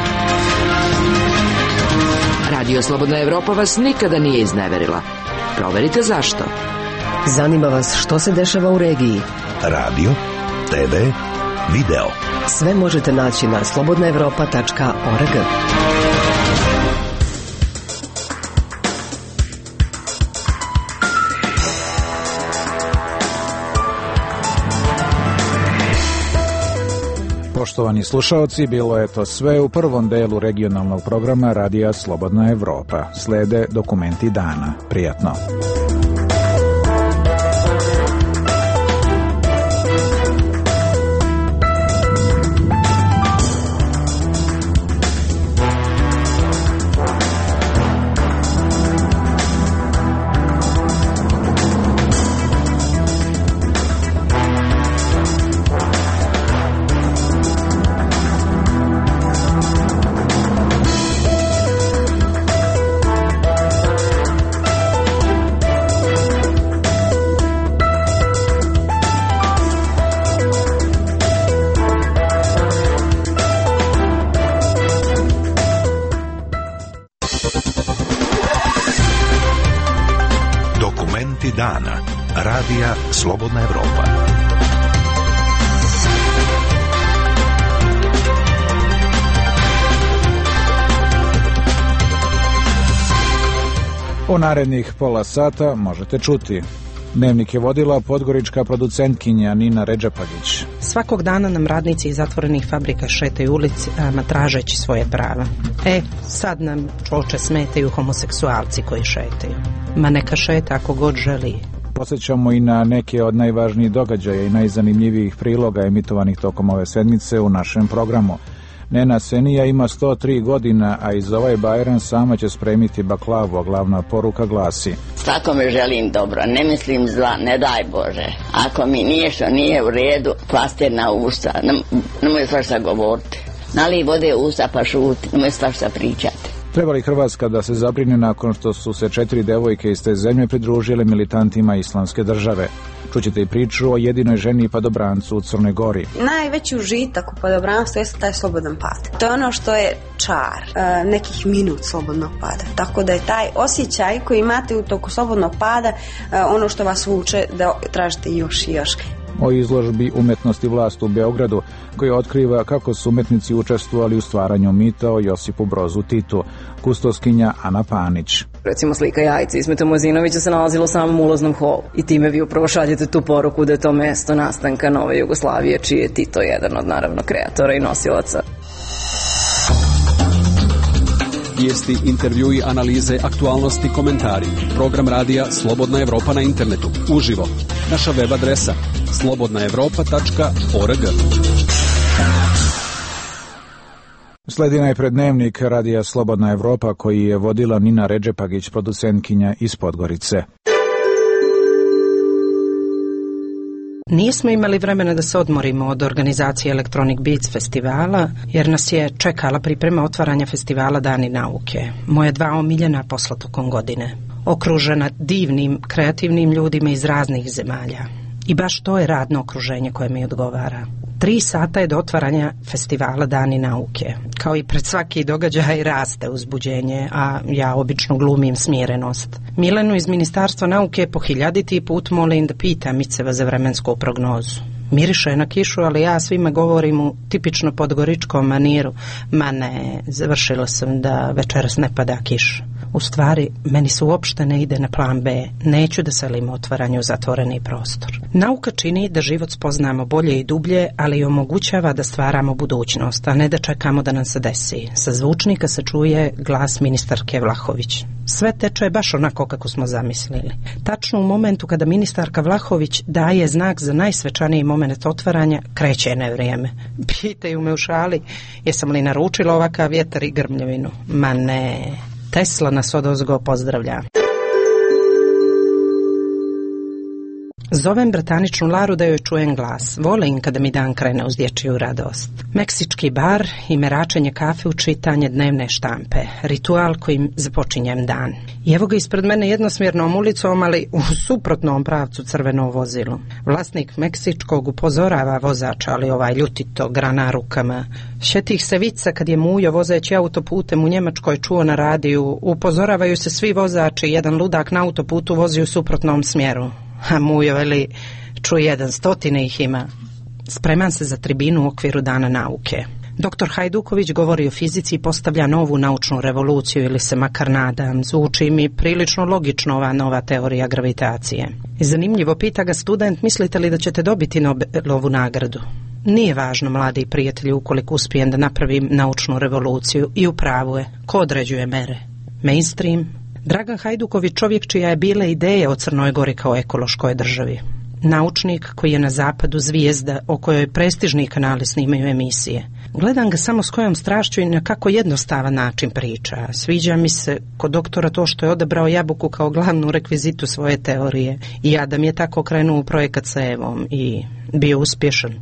Radio Slobodna Evropa vas nikada nije izneverila. Proverite zašto. Zanima vas što se dešava u regiji. Radio, te ve, video. Sve možete naći na slobodna evropa tačka org. Poštovani slušaoci, bilo je to sve u prvom delu regionalnog programa Radija Slobodna Evropa. Slede dokumenti dana. Prijatno. Saveti dana. Radija Slobodna Evropa. U narednih pola sata možete čuti. Dnevnik je vodila podgorička producentkinja Nina Redžepagić. Svakog dana nam radnici iz zatvorenih fabrika šetaju ulicama tražeći svoje prava. E, sad nam čoče smetaju homoseksualci koji šetaju. Ma neka šeta ako god želi. Posjećamo i na neke od najvažnijih događaja i najzanimljivijih priloga emitovanih tokom ove sedmice u našem programu. Nena Senija ima sto tri godina, a iz ovaj Bajram sama će spremiti baklavu, a glavna poruka glasi: svakome želim dobro, ne mislim zla, ne daj Bože. Ako mi nije što nije u redu, pastir na usta, nemoj svašta govoriti. Nalij vode u usta pa šuti, nemoj svašta pričati. Treba li Hrvatska da se zabrine nakon što su se četiri devojke iz te zemlje pridružile militantima Islamske države? Čućete i priču o jedinoj ženi i padobrancu u Crnoj Gori. Najveći užitak u padobranstvu jeste taj slobodan pad. To je ono što je čar, nekih minut slobodnog pada. Tako da je taj osjećaj koji imate u toku slobodnog pada ono što vas vuče da tražite još i još. O izložbi Umetnosti vlast u Beogradu, koja otkriva kako su umetnici učestvovali u stvaranju mita o Josipu Brozu Titu. Kustoskinja Ana Panić. Recimo slika Jajce Ismeta Mojzinovića se nalazilo u samom ulaznom holu i time vi upravo šaljete tu poruku da je to mesto nastanka nove Jugoslavije, čiji je Tito jedan od naravno kreatora i nosilaca. Vijesti, intervjui, analize, aktualnosti, komentari. Program radija Slobodna Evropa na internetu. Uživo. Naša web adresa slobodna evropa tačka org. Sledi najpred dnevnik radija Slobodna Evropa koji je vodila Nina Redžepagić, producentkinja iz Podgorice. Nismo imali vremena da se odmorimo od organizacije Electronic Beats festivala, jer nas je čekala priprema otvaranja festivala Dani nauke. Moje dva omiljena posla tokom godine. Okružena divnim, kreativnim ljudima iz raznih zemalja. I baš to je radno okruženje koje mi odgovara. Tri sata je do otvaranja festivala Dani nauke. Kao i pred svaki događaj raste uzbuđenje, a ja obično glumim smirenost. Milenu iz Ministarstva nauke po hiljaditi put molim da pita Miceva za vremensku prognozu. Miriše na kišu, ali ja svima govorim u tipično podgoričkom maniru. Ma ne, završila sam da večeras ne pada kiša. U stvari, meni se uopšte ne ide na plan B. Neću da selim otvaranju zatvoreni prostor. Nauka čini da život spoznamo bolje i dublje, ali i omogućava da stvaramo budućnost, a ne da čekamo da nam se desi. Sa zvučnika se čuje glas ministarke Vlahović. Sve teče baš onako kako smo zamislili. Tačno u momentu kada ministarka Vlahović daje znak za najsvečaniji moment otvaranja, kreće na vrijeme. Pitaju me u šali, jesam li naručila ovakav vjetar i grmljevinu? Ma ne... Tesla nas odozgo pozdravlja. Zovem brataničnu Laru da joj čujem glas. Volim kada mi dan krene uz dječju radost. Meksički bar i meračenje kafe u čitanje dnevne štampe. Ritual kojim započinjem dan. I evo ga ispred mene jednosmjernom ulicom, ali u suprotnom pravcu crveno vozilo. Vlasnik meksičkog upozorava vozača, ali ovaj ljutito grana rukama. Šetih se vica kad je Mujo vozeći autoputem u Njemačkoj čuo na radiju. Upozoravaju se svi vozači, jedan ludak na autoputu vozi u suprotnom smjeru. A Mujo veli, čuje jedan, stotine ih ima. Spreman se za tribinu u okviru Dana nauke. Doktor Hajduković govori o fizici i postavlja novu naučnu revoluciju, ili se makar nadam. Zvuči mi prilično logično ova nova teorija gravitacije. I zanimljivo pita ga student, mislite li da ćete dobiti Nobelovu nagradu? Nije važno, mladi prijatelji, ukoliko uspijem da napravim naučnu revoluciju, i u pravu je. Ko određuje mere? Mainstream? Dragan Hajduković čovjek čija je bila ideja o Crnoj Gori kao ekološkoj državi. Naučnik koji je na zapadu zvijezda o kojoj prestižni kanali snimaju emisije. Gledam ga samo s kojom strašću i na kako jednostavan način priča. Sviđa mi se kod doktora to što je odabrao jabuku kao glavnu rekvizitu svoje teorije. I Adam je tako krenuo u projekat sa Evom i bio uspješan.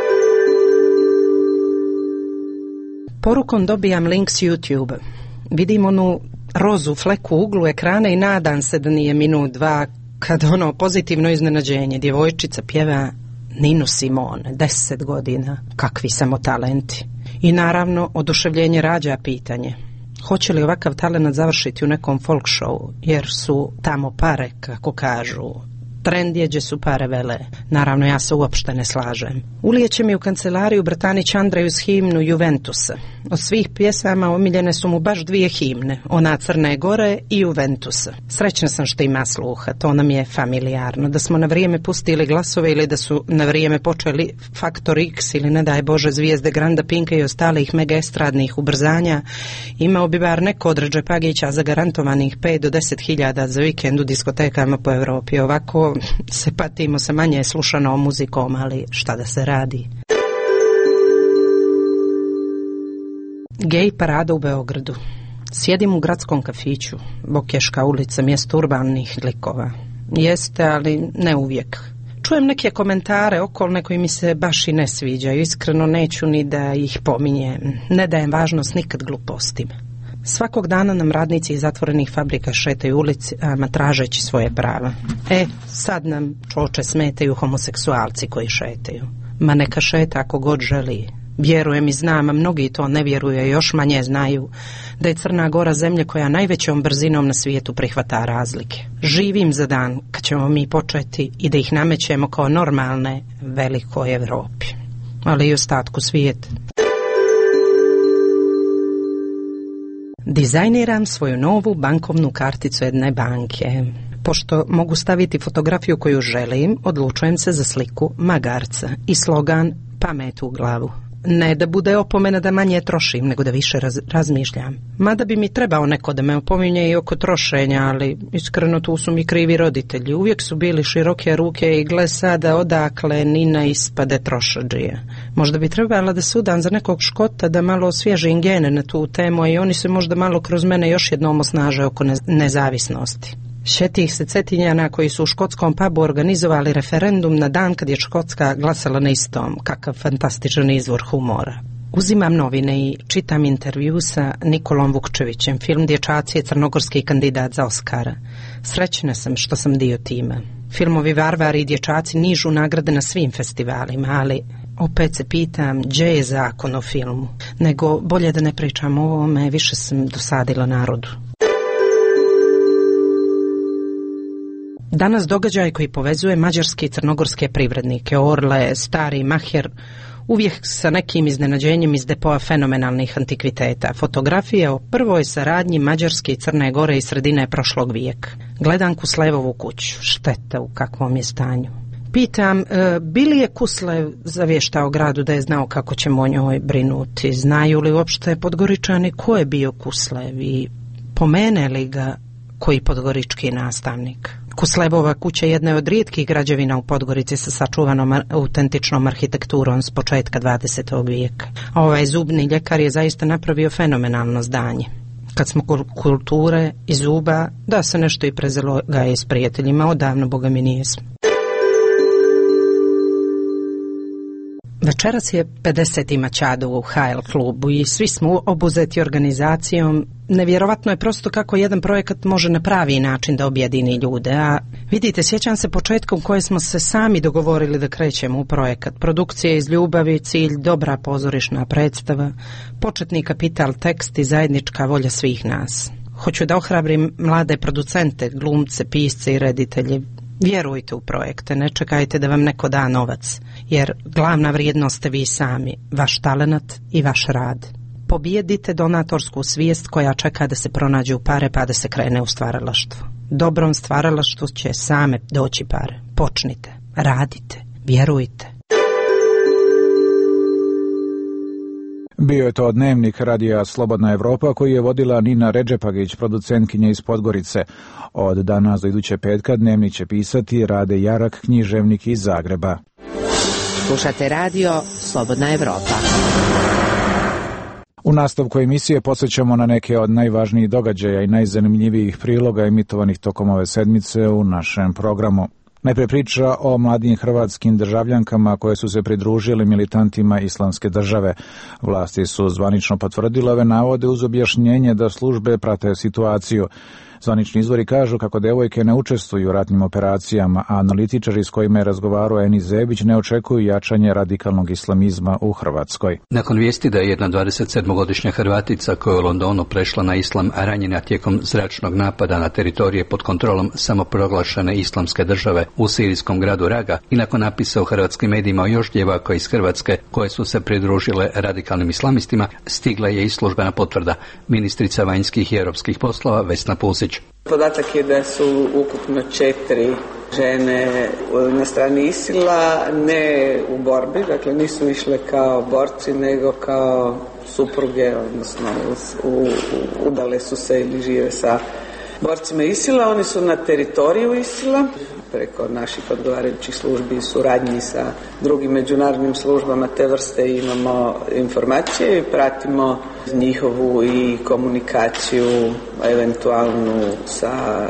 Porukom dobijam link s YouTube. Vidim onu rozu fleku u uglu ekrana i nadam se da nije minut dva kad ono pozitivno iznenađenje. Djevojčica pjeva Ninu Simone, deset godina. Kakvi samo talenti. I naravno, oduševljenje rađa pitanje. Hoće li ovakav talenat završiti u nekom folk show, jer su tamo pare, kako kažu. Trend je gdje su pare vele. Naravno, ja se uopšte ne slažem. Ulijeće mi u kancelariju Bratanić Andrej uz himnu Juventusa. Od svih pjesama omiljene su mu baš dvije himne, ona Crne Gore i Juventusa. Srećna sam što ima sluha, to nam je familijarno. Da smo na vrijeme pustili glasove ili da su na vrijeme počeli Faktor X ili ne daj Bože zvijezde Granda Pinka i ostalih mega estradnih ubrzanja, imao bi bar neko od Redžepagića zagarantovanih pet do deset hiljada za vikend u diskotekama po Europi. Ovako se patimo sa manje slušanom muzikom, ali šta da se radi. Gej parada u Beogradu. Sjedim u gradskom kafiću, Bokješka ulica, mjesto urbanih likova. Jeste, ali ne uvijek. Čujem neke komentare okolne koji mi se baš i ne sviđaju. Iskreno neću ni da ih pominjem. Ne dajem važnost nikad glupostima. Svakog dana nam radnici iz zatvorenih fabrika šetaju ulicama tražeći svoje prava. E, sad nam čoče smetaju homoseksualci koji šetaju. Ma neka šeta ako god želi. Vjerujem i znam, a mnogi to ne vjeruje, još manje znaju, da je Crna Gora zemlja koja najvećom brzinom na svijetu prihvata razlike. Živim za dan kad ćemo mi početi i da ih namećemo kao normalne velikoj Evropi, ali i ostatku svijeta. Dizajniram svoju novu bankovnu karticu jedne banke. Pošto mogu staviti fotografiju koju želim, odlučujem se za sliku magarca i slogan pamet u glavu. Ne da bude opomena da manje trošim, nego da više raz, razmišljam. Mada bi mi trebao neko da me opominje i oko trošenja, ali iskreno tu su mi krivi roditelji. Uvijek su bili široke ruke i gle sada odakle Nina ispade trošadžije. Možda bi trebala da se udam za nekog Škota da malo osvježim gene na tu temu i oni se možda malo kroz mene još jednom osnaže oko nezavisnosti. Šetih se Cetinjana koji su u škotskom pubu organizovali referendum na dan kad je Škotska glasala na istom. Kakav fantastičan izvor humora. Uzimam novine i čitam intervju sa Nikolom Vukčevićem. Film Dječaci je crnogorski kandidat za Oskara. Srećna sam što sam dio tima. Filmovi Varvari i Dječaci nižu nagrade na svim festivalima, ali opet se pitam gdje je zakon o filmu. Nego bolje da ne pričam o ovome, više sam dosadila narodu. Danas događaj koji povezuje mađarske i crnogorske privrednike, Orle, Stari Maher, uvijek sa nekim iznenađenjem iz depoa fenomenalnih antikviteta. Fotografije o prvoj saradnji Mađarske i Crne Gore iz sredine prošlog vijeka. Gledam Kuslevovu kuću, šteta u kakvom je stanju. Pitam, e, bili je Kuslev zavještao gradu da je znao kako ćemo o njoj brinuti? Znaju li uopšte Podgoričani ko je bio Kuslev i pomene li ga koji podgorički nastavnik? Kuslebova kuća jedna je od rijetkih građevina u Podgorici sa sačuvanom autentičnom arhitekturom s početka dvadesetog vijeka. A ovaj zubni ljekar je zaista napravio fenomenalno zdanje. Kad smo kulture i zuba, da se nešto i prezelo ga je s prijateljima, odavno boga mi nijesmo. Večeras je pedeseti Mačado u H L klubu i svi smo obuzeti organizacijom. Nevjerovatno je prosto kako jedan projekat može na pravi način da objedini ljude. A vidite, sjećam se početkom koje smo se sami dogovorili da krećemo u projekat. Produkcija iz ljubavi, cilj, dobra pozorišna predstava, početni kapital, tekst i zajednička volja svih nas. Hoću da ohrabrim mlade producente, glumce, pisce i reditelje. Vjerujte u projekte, ne čekajte da vam neko da novac, jer glavna vrijednost ste vi sami, vaš talenat i vaš rad. Pobijedite donatorsku svijest koja čeka da se pronađu pare pa da se krene u stvaralaštvo. Dobrom stvaralaštvu će same doći pare. Počnite, radite, vjerujte. Bio je to dnevnik radija Slobodna Evropa koji je vodila Nina Redžepagić, producentkinja iz Podgorice. Od danas do iduće petka dnevnik će pisati Rade Jarak, književnik iz Zagreba. Slušate radio Slobodna Evropa. U nastavku emisije podsjećamo na neke od najvažnijih događaja i najzanimljivijih priloga emitovanih tokom ove sedmice u našem programu. Najpre priča o mladim hrvatskim državljankama koje su se pridružili militantima Islamske države. Vlasti su zvanično potvrdile ove navode uz objašnjenje da službe prate situaciju. Zvanični izvori kažu kako devojke ne učestvuju u ratnim operacijama, a analitičari s kojima je razgovarao Enis Zebić ne očekuju jačanje radikalnog islamizma u Hrvatskoj. Nakon vijesti da je jedna dvadesetsedmogodišnja Hrvatica koja je u Londonu prešla na islam ranjena tijekom zračnog napada na teritorije pod kontrolom samoproglašene Islamske države u sirijskom gradu Raga i nakon napisa u hrvatskim medijima o još djevojaka iz Hrvatske koje su se pridružile radikalnim islamistima, stigla je i službena potvrda. Ministrica vanjskih i europskih poslova Vesna Pusić. Podatak je da su ukupno četiri žene na strani Isila, ne u borbi, dakle nisu išle kao borci, nego kao supruge, odnosno u, u, udale su se ili žive sa borcima Isila. Oni su na teritoriju Isila, preko naših odgovarajućih službi i suradnji sa drugim međunarodnim službama te vrste imamo informacije i pratimo njihovu i komunikaciju eventualnu sa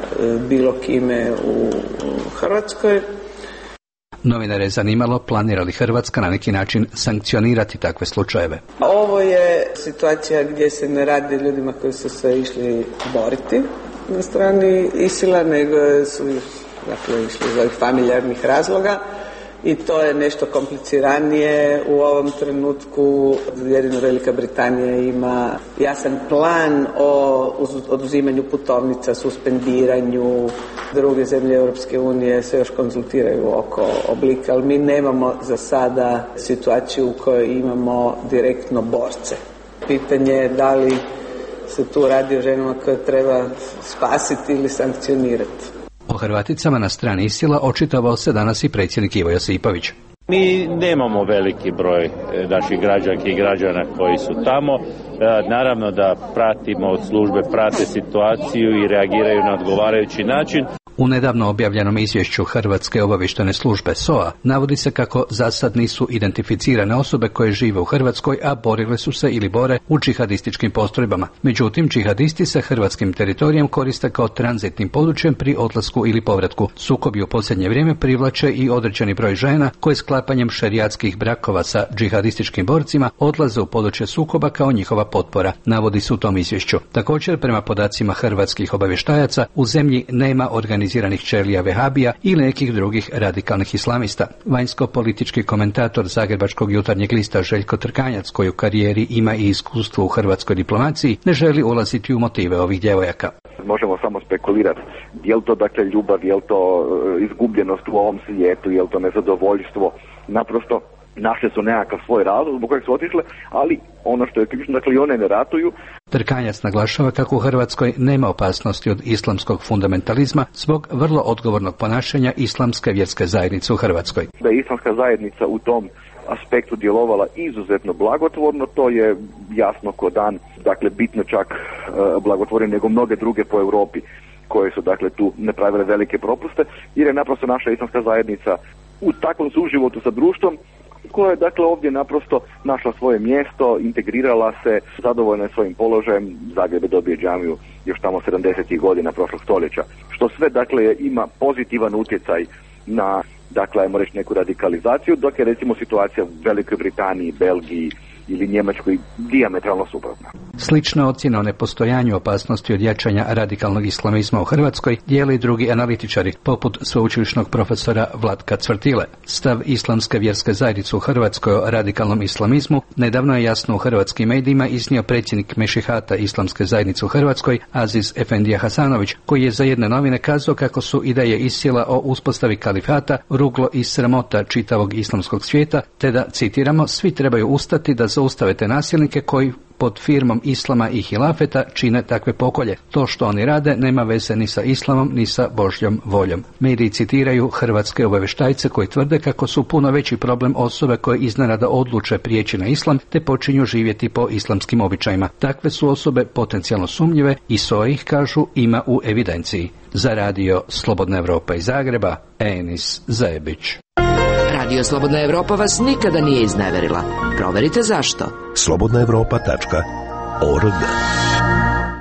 bilo kime u Hrvatskoj. Novinare je zanimalo planira li Hrvatska na neki način sankcionirati takve slučajeve. Ovo je situacija gdje se ne radi ljudima koji su se išli boriti na strani Isila, nego su dakle, išli iz ovih familjarnih razloga i to je nešto kompliciranije u ovom trenutku. Jedino Velika Britanija ima jasan plan o oduzimanju putovnica, suspendiranju. Druge zemlje Europske unije se još konzultiraju oko oblika, ali mi nemamo za sada situaciju u kojoj imamo direktno borce. Pitanje je da li se tu radi o ženama koje treba spasiti ili sankcionirati. O Hrvaticama na strani Isila očitovao se danas i predsjednik Ivo Josipović. Mi nemamo veliki broj naših građanki i građana koji su tamo. Naravno da pratimo, od službe prate situaciju i reagiraju na odgovarajući način. U nedavno objavljenom izvješću Hrvatske obavještajne službe S O A navodi se kako za sad nisu identificirane osobe koje žive u Hrvatskoj, a borile su se ili bore u džihadističkim postrojbama. Međutim, džihadisti se hrvatskim teritorijem koriste kao tranzitnim područjem pri odlasku ili povratku. Sukobi u posljednje vrijeme privlače i određeni broj žena koje sklapanjem šerijatskih brakova sa džihadističkim borcima odlaze u područje sukoba kao njihova potpora, navodi se u tom izvješću. Također, prema podacima hrvatskih obavještajaca, u zemlji nema organizacije organiziranih čelija vehabija ili nekih drugih radikalnih islamista. Vanjsko-politički komentator Zagrebačkog jutarnjeg lista Željko Trkanjac, koji u karijeri ima i iskustvo u hrvatskoj diplomaciji, ne želi ulaziti u motive ovih djevojaka. Možemo samo spekulirati. Je li to dakle ljubav, je li to izgubljenost u ovom svijetu, je li to nezadovoljstvo? Naprosto našle su nekakav svoj razlog zbog kojeg su otišle, ali ono što je ključno, dakle i one ne ratuju. Trkanjac naglašava kako u Hrvatskoj nema opasnosti od islamskog fundamentalizma zbog vrlo odgovornog ponašanja islamske vjerske zajednice u Hrvatskoj. Da je islamska zajednica u tom aspektu djelovala izuzetno blagotvorno, to je jasno ko dan, dakle bitno čak blagotvornije nego mnoge druge po Europi koje su dakle tu napravile velike propuste, jer je naprosto naša islamska zajednica u takvom suživotu sa društvom koja je dakle ovdje naprosto našla svoje mjesto, integrirala se, zadovoljna je svojim položajem. Zagreb je dobio džamiju još tamo sedamdesetih godina prošlog stoljeća, što sve dakle ima pozitivan utjecaj na, dakle, ajmo reći, neku radikalizaciju, dok je recimo situacija u Velikoj Britaniji, Belgiji ili Njemačkoj dijametralno suprotna. Slična ocjena o nepostojanju opasnosti od jačanja radikalnog islamizma u Hrvatskoj dijeli drugi analitičari, poput sveučilišnog profesora Vlatka Cvrtile. Stav islamske vjerske zajednice u Hrvatskoj o radikalnom islamizmu nedavno je jasno u hrvatskim medijima iznio predsjednik Mešihata islamske zajednice u Hrvatskoj, Aziz Efendija Hasanović, koji je za jedne novine kazao kako su ideje Isila o uspostavi kalifata ruglo i sramota čitavog islamskog svijeta, te da, citiramo, svi trebaju ustati da zaustave te nasilnike koji pod firmom islama i hilafeta čine takve pokolje. To što oni rade nema veze ni sa islamom ni sa Božjom voljom. Mediji citiraju hrvatske obavještajce koji tvrde kako su puno veći problem osobe koje iznenada odluče prijeći na islam te počinju živjeti po islamskim običajima. Takve su osobe potencijalno sumnjive i S O A ih, kažu, ima u evidenciji. Za radio Slobodna Evropa iz Zagreba, Enis Zebić. Radio Slobodna Evropa vas nikada nije izneverila. Proverite zašto. slobodna evropa tačka org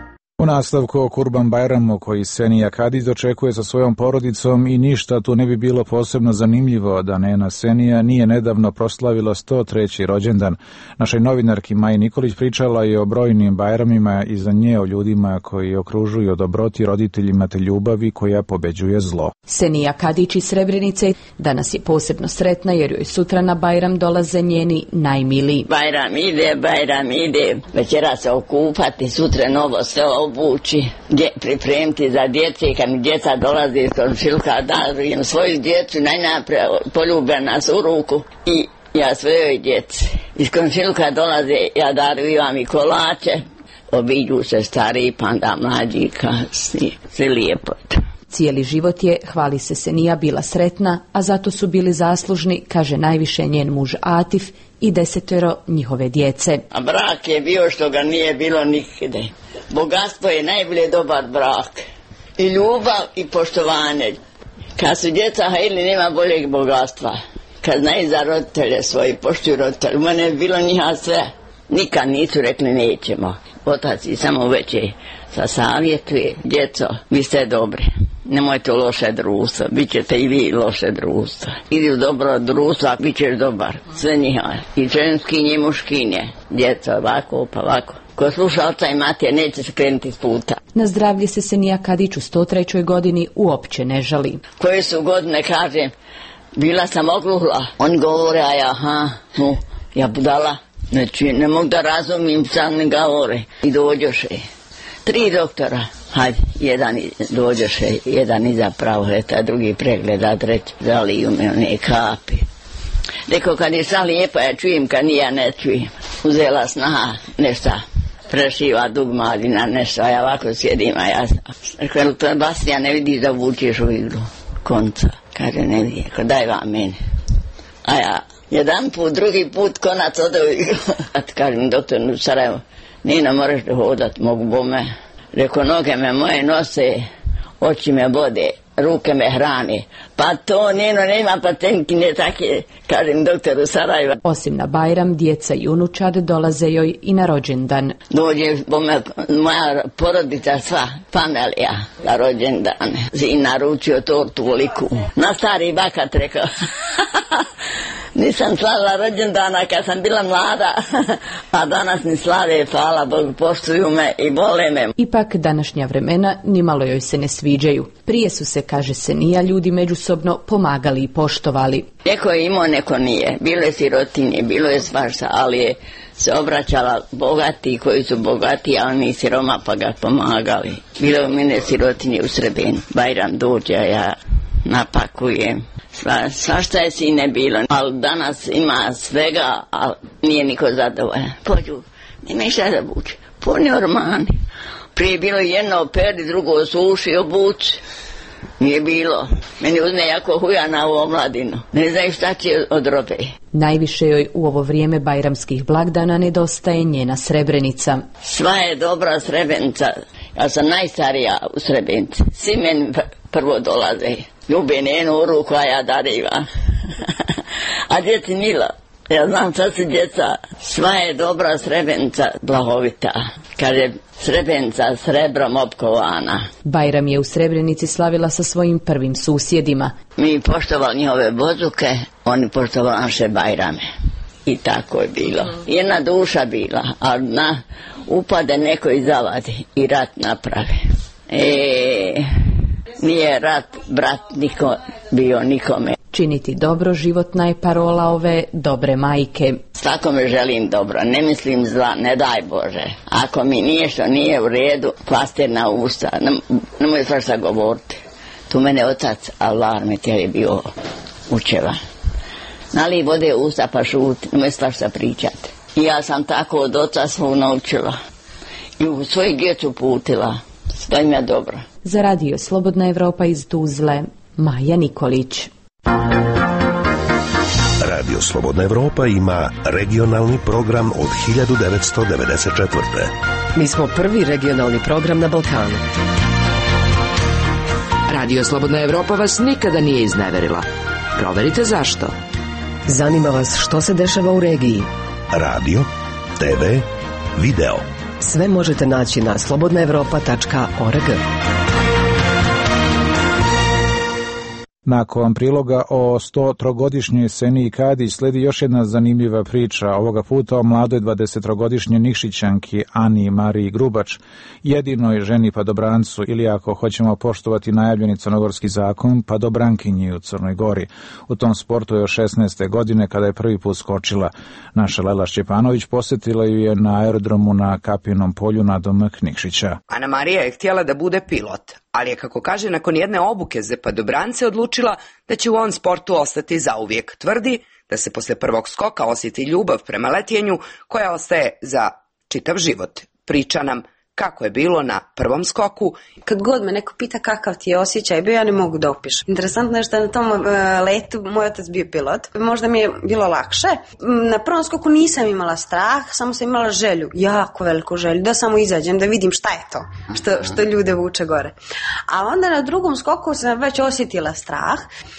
U nastavku o Kurban Bajramu koji Senija Kadić dočekuje sa svojom porodicom i ništa tu ne bi bilo posebno zanimljivo da Nena Senija nije nedavno proslavila sto treći rođendan. Našoj novinarki Maji Nikolić pričala je o brojnim Bajramima i za nje o ljudima koji okružuju dobroti, roditeljima te ljubavi koja pobeđuje zlo. Senija Kadić iz Srebrenice danas je posebno sretna jer joj sutra na Bajram dolaze njeni najmiliji. Bajram ide, Bajram ide, večera se okupati, sutra novo sve obući, dje, pripremiti za djece, kad mi djeca dolaze iz komšiluka, darujem svoju djecu, najnapre poljubena su u ruku i ja svojoj djeci. Iz komšiluka dolaze, ja darujem i kolače, obiđu se stariji, pa onda mlađi, kasni, sve lijepo. Cijeli život je, hvali se Senija, bila sretna, a zato su bili zaslužni, kaže najviše njen muž Atif i desetero njihove djece. A brak je bio što ga nije bilo nikde. Bogatstvo je najbolje dobar brak. I ljubav i poštovanje. Kad su djeca hajili, nema boljeg bogatstva. Kad znaju za roditelje svoji, poštuju roditelje. U mene je bilo njiha sve. Nikad nisu rekli nećemo. Otac i samo veće sa savjetuje. Djeco, vi ste dobri. Nemojte loše društvo, bit ćete i vi loše društvo. Idi u dobro društvo, a bit ćeš dobar. Sve njiha. I ženskinje i muškinje. Djeco, ovako pa ovako. Ko sluša oca i matije, neće se krenuti s puta. Na zdravlje se Senija Kadić u sto trećoj godini uopće ne žali. Koje su godine, kažem, bila sam ogluhla. On govore, a ja, aha, no, ja budala. Znači, ne mogu da razumim, sam ne govore. I dođoše. Tri doktora. Hajde, jedan dođoše, jedan iza pravoheta, drugi pregleda, treći zaliju me one kapi. Rekao, kad je sva lijepa, ja čujem, kad nije, ja ne čujem. Uzela snaha, nešta, prešiva dugmalina, nešta, ja ovako sjedim, a ja rekao, to je basnija, ne vidiš da vučeš u igru konca. Kaže, ne vidi, rekao, daj vam meni. A ja, jedan put, drugi put, konac ode u igru. A ti kažem, doktor, u Sarajevo, Nina, moraš da hodat, mogu bome. Rekao, noge me moje nose, oči me vode, ruke me hrane. Pa to njeno nema patenkine take, kažem doktoru Sarajeva. Osim na Bajram, djeca i unučad dolaze joj i na rođendan. Dođe bome, moja porodica sva, familija, na rođendane. I naručio tortu veliku. Na stari bakat rekao. Nisam slavila rođendana kad sam bila mlada, a danas ni slave, hvala Bogu, poštuju me i vole me. Ipak današnja vremena nimalo joj se ne sviđaju. Prije su se, kaže Senija, ljudi međusobno pomagali i poštovali. Neko je imao, neko nije. Bilo je sirotinje, bilo je svašta, ali je se obraćala bogati koji su bogati, a oni siroma pa ga pomagali. Bilo je u mene sirotinje u Srebeni. Bajram dođe, ja napakujem. Sva, svašta je sine bilo, ali danas ima svega, ali nije niko zadovoljan. Pođu, nema šta da buče, puni ormani. Prije je bilo jedno operi, drugo suši, obuci. Nije bilo. Meni uzme jako hujana u omladinu. Ne znaju šta će od robe. Najviše joj u ovo vrijeme bajramskih blagdana nedostaje njena Srebrenica. Sva je dobra Srebrenica. Ja sam najstarija u Srebrenici. Svi meni prvo dolaze. Ljube njenu u ruku, a ja dariva. A djeci nila. Ja znam sad su djeca. Sva je dobra Srebrenica, blahovita. Kad je Srebrenica srebrom opkovana. Bajram je u Srebrenici slavila sa svojim prvim susjedima. Mi poštovali njihove bozuke, oni poštovali naše Bajrame. I tako je bilo. Jedna duša bila, a na upade neko i zavadi i rat napravi. E, nije rat, brat, niko bio nikome. Činiti dobro, životna je parola ove dobre majke. Svakome želim dobro, ne mislim zla, ne daj Bože. Ako mi nije što nije u redu, kvastir na usta, nemoj svašta govoriti. Tu mene otac, Allah me tijeli bio učeva. Nali vode u usta pa šuti, nemoj svašta pričati. I ja sam tako od oca svog naučila. I u svoju djecu putila. Sve im je dobro. Za radio Slobodna Evropa iz Tuzle, Maja Nikolić. Radio Slobodna Evropa ima regionalni program od hiljadu devetsto devedeset četvrte. Mi smo prvi regionalni program na Balkanu. Radio Slobodna Evropa vas nikada nije izneverila. Proverite zašto. Zanima vas što se dešava u regiji. Radio, te ve, video. Sve možete naći na slobodna evropa tačka org. Nakon priloga o sto trogodišnjoj Seniji Kadić sledi još jedna zanimljiva priča, ovoga puta o mladoj dvadesettrogodišnjoj Nikšićanki Ani Mariji Grubač, jedinoj ženi padobrancu ili, ako hoćemo poštovati najavljeni crnogorski zakon, padobrankinji u Crnoj Gori. U tom sportu je od šesnaeste godine, kada je prvi put skočila. Naša Lela Šćepanović posjetila ju je na aerodromu na Kapinom polju nadomak Nikšića. Ana Marija je htjela da bude pilot, ali je, kako kaže, nakon jedne obuke za padobrance odlučila da će u ovom sportu ostati zauvijek. Tvrdi da se posle prvog skoka osjeti ljubav prema letjenju koja ostaje za čitav život. Priča nam kako je bilo na prvom skoku. Kad god me neko pita kakav ti je osjećaj bio, ja ne mogu da opišem. Interesantno je što je na tom uh, letu moj otac bio pilot. Možda mi je bilo lakše. Na prvom skoku nisam imala strah, samo sam imala želju, jako veliku želju, da samo izađem, da vidim šta je to, što, što ljude vuče gore. A onda na drugom skoku sam već osjetila strah,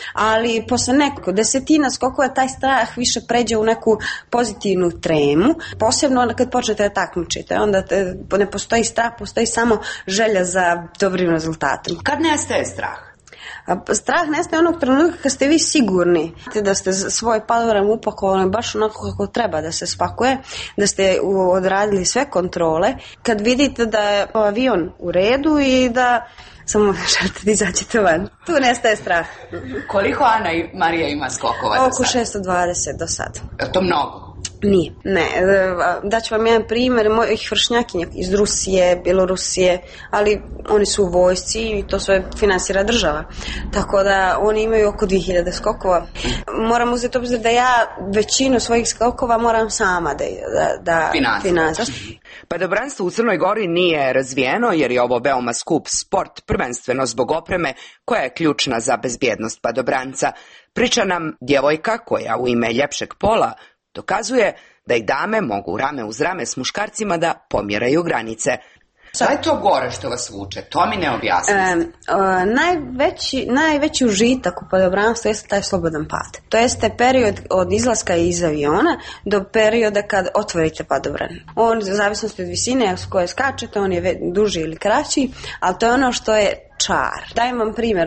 ali posle nekako desetina skokova taj strah više pređe u neku pozitivnu tremu, posebno kad počnete da takmičite, onda te, ne postoji strah, postoji samo želja za dobrim rezultatom. Kad nestaje strah? A strah nestaje onog trenutka kad ste vi sigurni da ste svoj padobran upakovali baš onako kako treba da se spakuje, da ste odradili sve kontrole, kad vidite da je avion u redu i da samo želite da izađete van. Tu nestaje strah. Koliko Ana i Marija ima skokova do sad? Oko šesto dvadeset do sad. Je to mnogo? Nije, ne. Daću vam jedan primjer mojih vršnjakinja iz Rusije, Bjelorusije, ali oni su u vojsci i to sve finansira država. Tako da oni imaju oko dvije hiljade skokova. Moram uzeti obzir da ja većinu svojih skokova moram sama da, da finansiram. Padobranstvo u Crnoj Gori nije razvijeno jer je ovo veoma skup sport, prvenstveno zbog opreme koja je ključna za bezbjednost padobranca. Priča nam djevojka koja u ime ljepšeg pola dokazuje da i dame mogu rame uz rame s muškarcima da pomjeraju granice. Šta je to gore što vas vuče? To mi ne objasnite. E, e, najveći, najveći užitak u padobranstvu jeste taj slobodan pad. To jeste period od izlaska iz aviona do perioda kad otvorite padobran. On, u zavisnosti od visine s koje skačete, on je duži ili kraći, ali to je ono što je čar. Dajem vam primjer,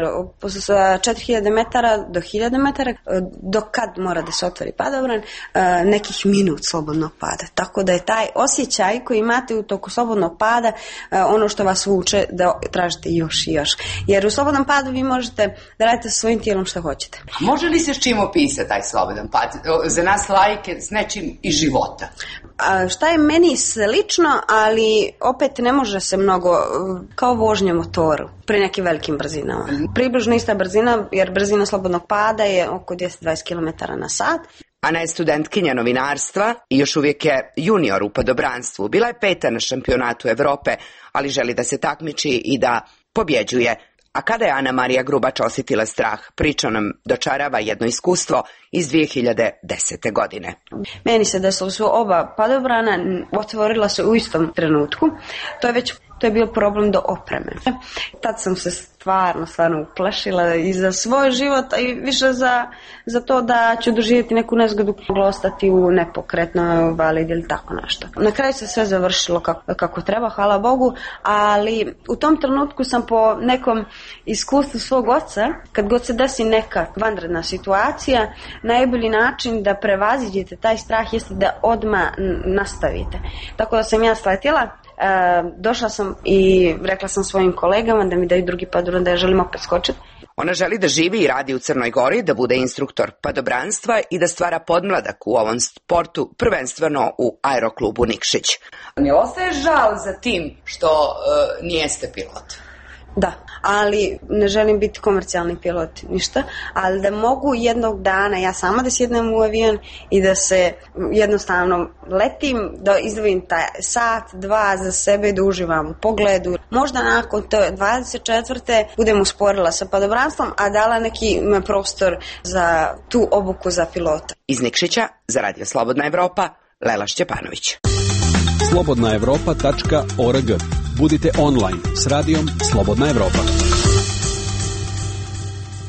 sa četiri hiljade metara do hiljadu metara, do kad mora da se otvori padobran, nekih minut slobodnog pada. Tako da je taj osjećaj koji imate u toku slobodnog pada ono što vas vuče da tražite još i još. Jer u slobodnom padu vi možete da radite sa svojim tijelom što hoćete. A može li se s čim opisati taj slobodan pad? Za nas laike s nečim iz života. A šta je meni slično, ali opet ne može se mnogo, kao vožnja motoru pri nekim velikim brzinama. Približno ista brzina, jer brzina slobodnog pada je oko dvjesto dvadeset kilometara na sat. Ana je studentkinja novinarstva i još uvijek je junior u padobranstvu. Bila je peta na šampionatu Evrope, ali želi da se takmiči i da pobjeđuje. A kada je Ana Marija Grubač osjetila strah, priča nam dočarava jedno iskustvo iz dvije hiljade desete. godine. Meni se desilo su oba padobrana, otvorila se u istom trenutku. To je već To je bio problem do opreme. Tad sam se stvarno, stvarno uplašila i za svoj život, a i više za, za to da ću doživjeti neku nezgodu, mogla ostati u nepokretnoj validi ili tako nešto. Na kraju se sve završilo kako, kako treba, hvala Bogu, ali u tom trenutku sam po nekom iskustvu svog oca, kad god se desi neka vanredna situacija, najbolji način da prevaziđete taj strah jeste da odmah nastavite. Tako da sam ja sletjela, E, došla sam i rekla sam svojim kolegama da mi daju drugi padobran, da ja želim opet skočiti. Ona želi da živi i radi u Crnoj Gori, da bude instruktor padobranstva i da stvara podmladak u ovom sportu, prvenstveno u aeroklubu Nikšić. Ne ostaje žal za tim što uh, nijeste pilot? Da, ali ne želim biti komercijalni pilot, ništa, ali da mogu jednog dana ja sama da sjednem u avion i da se jednostavno letim, da izdvojim taj sat, dva za sebe, da uživam u pogledu. Možda nakon te dvadeset četvrte budem usporila sa padobranstvom, a dala neki prostor za tu obuku za pilota. Iz Nikšića, za Radio Slobodna Evropa, Lela Šćepanović. slobodna evropa tačka org. Budite online s radijom Slobodna Evropa.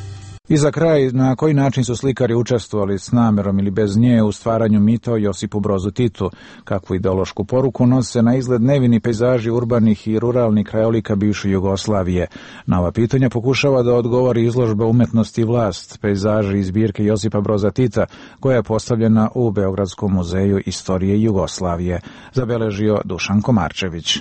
I za kraj, na koji način su slikari učestvovali s namerom ili bez nje u stvaranju mita o Josipu Brozu Titu, kakvu ideološku poruku nose na izgled nevini pejzaži urbanih i ruralnih krajolika bivše Jugoslavije. Na ova pitanja pokušava da odgovori izložba Umetnost i vlast, pejzaži iz zbirke Josipa Broza Tita, koja je postavljena u Beogradskom muzeju istorije Jugoslavije, zabeležio Dušan Komarčević.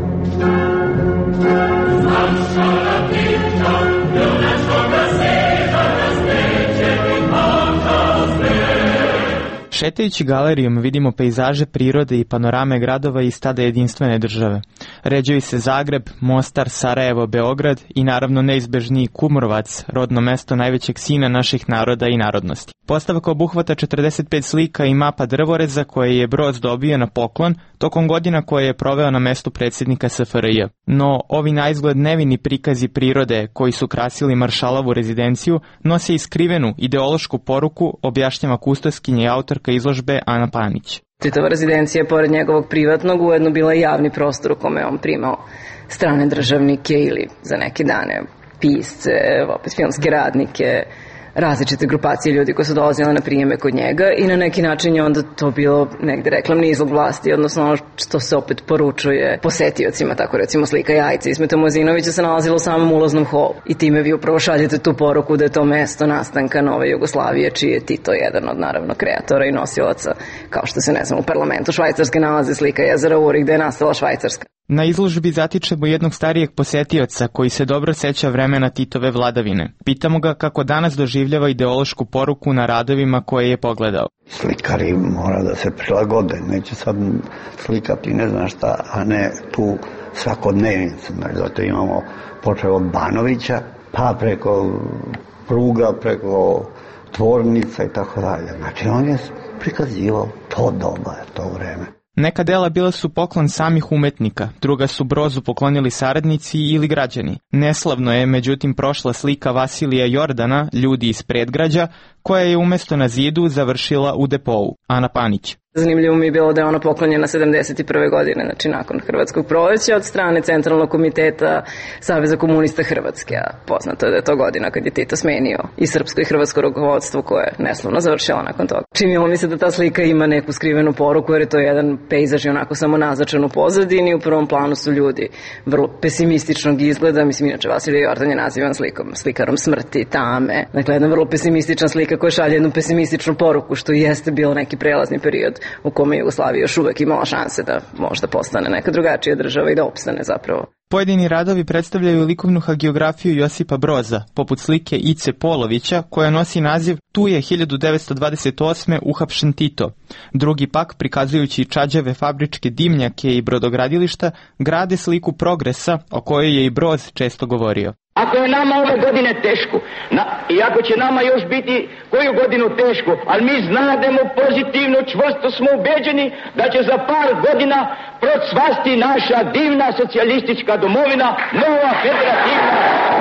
Šetajući galerijom vidimo pejzaže prirode i panorame gradova iz tada jedinstvene države. Ređaju se Zagreb, Mostar, Sarajevo, Beograd i naravno neizbežniji Kumrovac, rodno mesto najvećeg sina naših naroda i narodnosti. Postavka obuhvata četrdeset pet slika i mapa drvoreza koje je Broz dobio na poklon tokom godina koje je proveo na mestu predsjednika S F R J. No, ovi naizgled nevini prikazi prirode koji su krasili Maršalovu rezidenciju nose i skrivenu ideološku poruku, objašnjava kustoskinja i autorka izložbe Ana Panić. Titova rezidencija je pored njegovog privatnog ujedno bila i javni prostor u kome on primao strane državnike ili za neke dane pisce, opet filmske radnike, različite grupacije ljudi koji su dolazili na prijeme kod njega i na neki način je onda to bilo negde reklamni izlog vlasti, odnosno ono što se opet poručuje posetiocima, tako recimo slika Jajca Ismeta Mozinovića se nalazila u samom ulaznom holu i time vi upravo šaljete tu poruku da je to mesto nastanka nove Jugoslavije, čiji je Tito jedan od naravno kreatora i nosilaca, kao što se ne znam u parlamentu Švajcarske nalazi slika jezera Uri gde je nastala Švajcarska. Na izložbi zatičemo jednog starijeg posetioca koji se dobro seća vremena Titove vladavine. Pitamo ga kako danas doživljava ideološku poruku na radovima koje je pogledao. Slikari mora da se prilagode, neće sad slikati ne znam šta, a ne tu svakodnevnicu. Zato imamo počeo od Banovića, pa preko pruga, preko tvornica i tako dalje. Znači on je prikazivao to doba, to vreme. Neka dela bila su poklon samih umetnika, druga su Brozu poklonili saradnici ili građani. Neslavno je, međutim, prošla slika Vasilija Jordana, Ljudi iz predgrađa, koja je umesto na zidu završila u depou. Ana Panić. Zanimljivo mi je bilo da je ona poklonjena sedamdeset prve godine, znači nakon Hrvatskog proleća od strane Centralnog komiteta Saveza komunista Hrvatske, a poznato je da je to godina kad je Tito smenio i srpsko i hrvatsko rukovodstvo koje je neslavno završilo nakon toga. Činilo mi se da ta slika ima neku skrivenu poruku jer je to jedan pejzaž i onako samo naznačen u pozadini, u prvom planu su ljudi vrlo pesimističnog izgleda, mislim inače Vasilij Jordan je nazivan slikom, slikarom smrti, tame, dakle jedna vrlo pesimistična slika koja šalje jednu pesimističnu poruku što jeste bilo neki prelazni period u kome Jugoslavija još uvek imala šanse da možda postane neka drugačija država i da opstane zapravo. Pojedini radovi predstavljaju likovnu hagiografiju Josipa Broza, poput slike Ice Polovića, koja nosi naziv Tu je hiljadu devetsto dvadeset osme uhapšen Tito. Drugi pak, prikazujući čađave fabričke dimnjake i brodogradilišta, grade sliku progresa, o kojoj je i Broz često govorio. Ako je nama ove godine teško, na, i ako će nama još biti koju godinu teško, ali mi znademo pozitivno, čvrsto smo ubeđeni da će za par godina procvasti naša divna socijalistička domovina, nova federativna.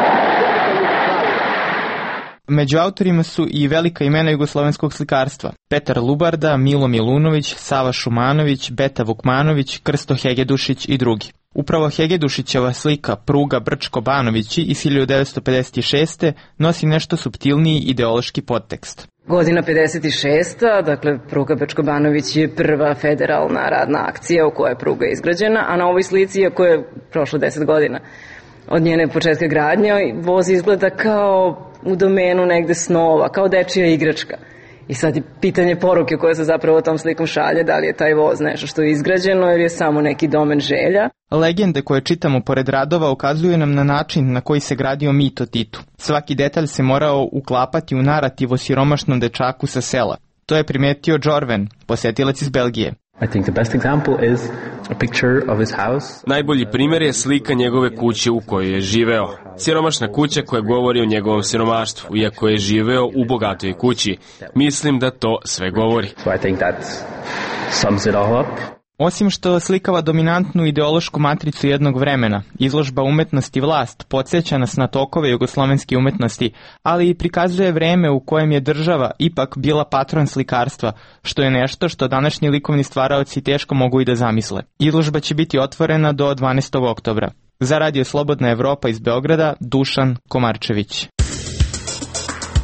Među autorima su i velika imena jugoslovenskog slikarstva. Petar Lubarda, Milo Milunović, Sava Šumanović, Beta Vukmanović, Krsto Hegedušić i drugi. Upravo Hegedušićeva slika Pruga Brčko-Banovići iz hiljadu devetsto pedeset šeste nosi nešto suptilniji ideološki podtekst. Godina pedeset šesta, dakle Pruga Brčko-Banović je prva federalna radna akcija u kojoj je pruga izgrađena, a na ovoj slici, iako je prošlo deset godina od njene početka gradnje, voz izgleda kao u domenu negde snova, kao dečija igračka. I sad je pitanje poruke koje se zapravo tom slikom šalje, da li je taj voz nešto što je izgrađeno ili je samo neki domen želja. Legende koje čitamo pored radova ukazuju nam na način na koji se gradio mit o Titu. Svaki detalj se morao uklapati u narativ o siromašnom dečaku sa sela. To je primetio Jorven, posetilac iz Belgije. I think the best example is a picture of his house. Najbolji primjer je slika njegove kuće u kojoj je živeo. Siromašna kuća koja govori o njegovom siromaštvu, iako je živeo u bogatoj kući. Mislim da to sve govori. So I think that sums it all up. Osim što slikava dominantnu ideološku matricu jednog vremena, izložba Umetnost i vlast podsjeća nas na tokove jugoslovenske umetnosti, ali i prikazuje vreme u kojem je država ipak bila patron slikarstva, što je nešto što današnji likovni stvaraoci teško mogu i da zamisle. Izložba će biti otvorena do dvanaestog oktobra. Za Radio Slobodna Evropa iz Beograda, Dušan Komarčević.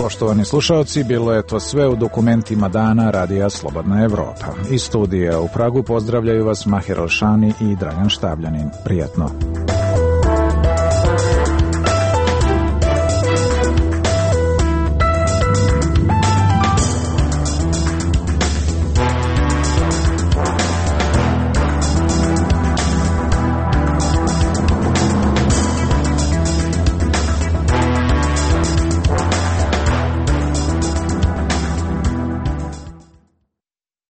Poštovani slušalci, bilo je to sve u dokumentima dana Radija Slobodna Evropa. Iz studija u Pragu pozdravljaju vas Mahir Alšani i Dragan Štabljanin. Prijetno.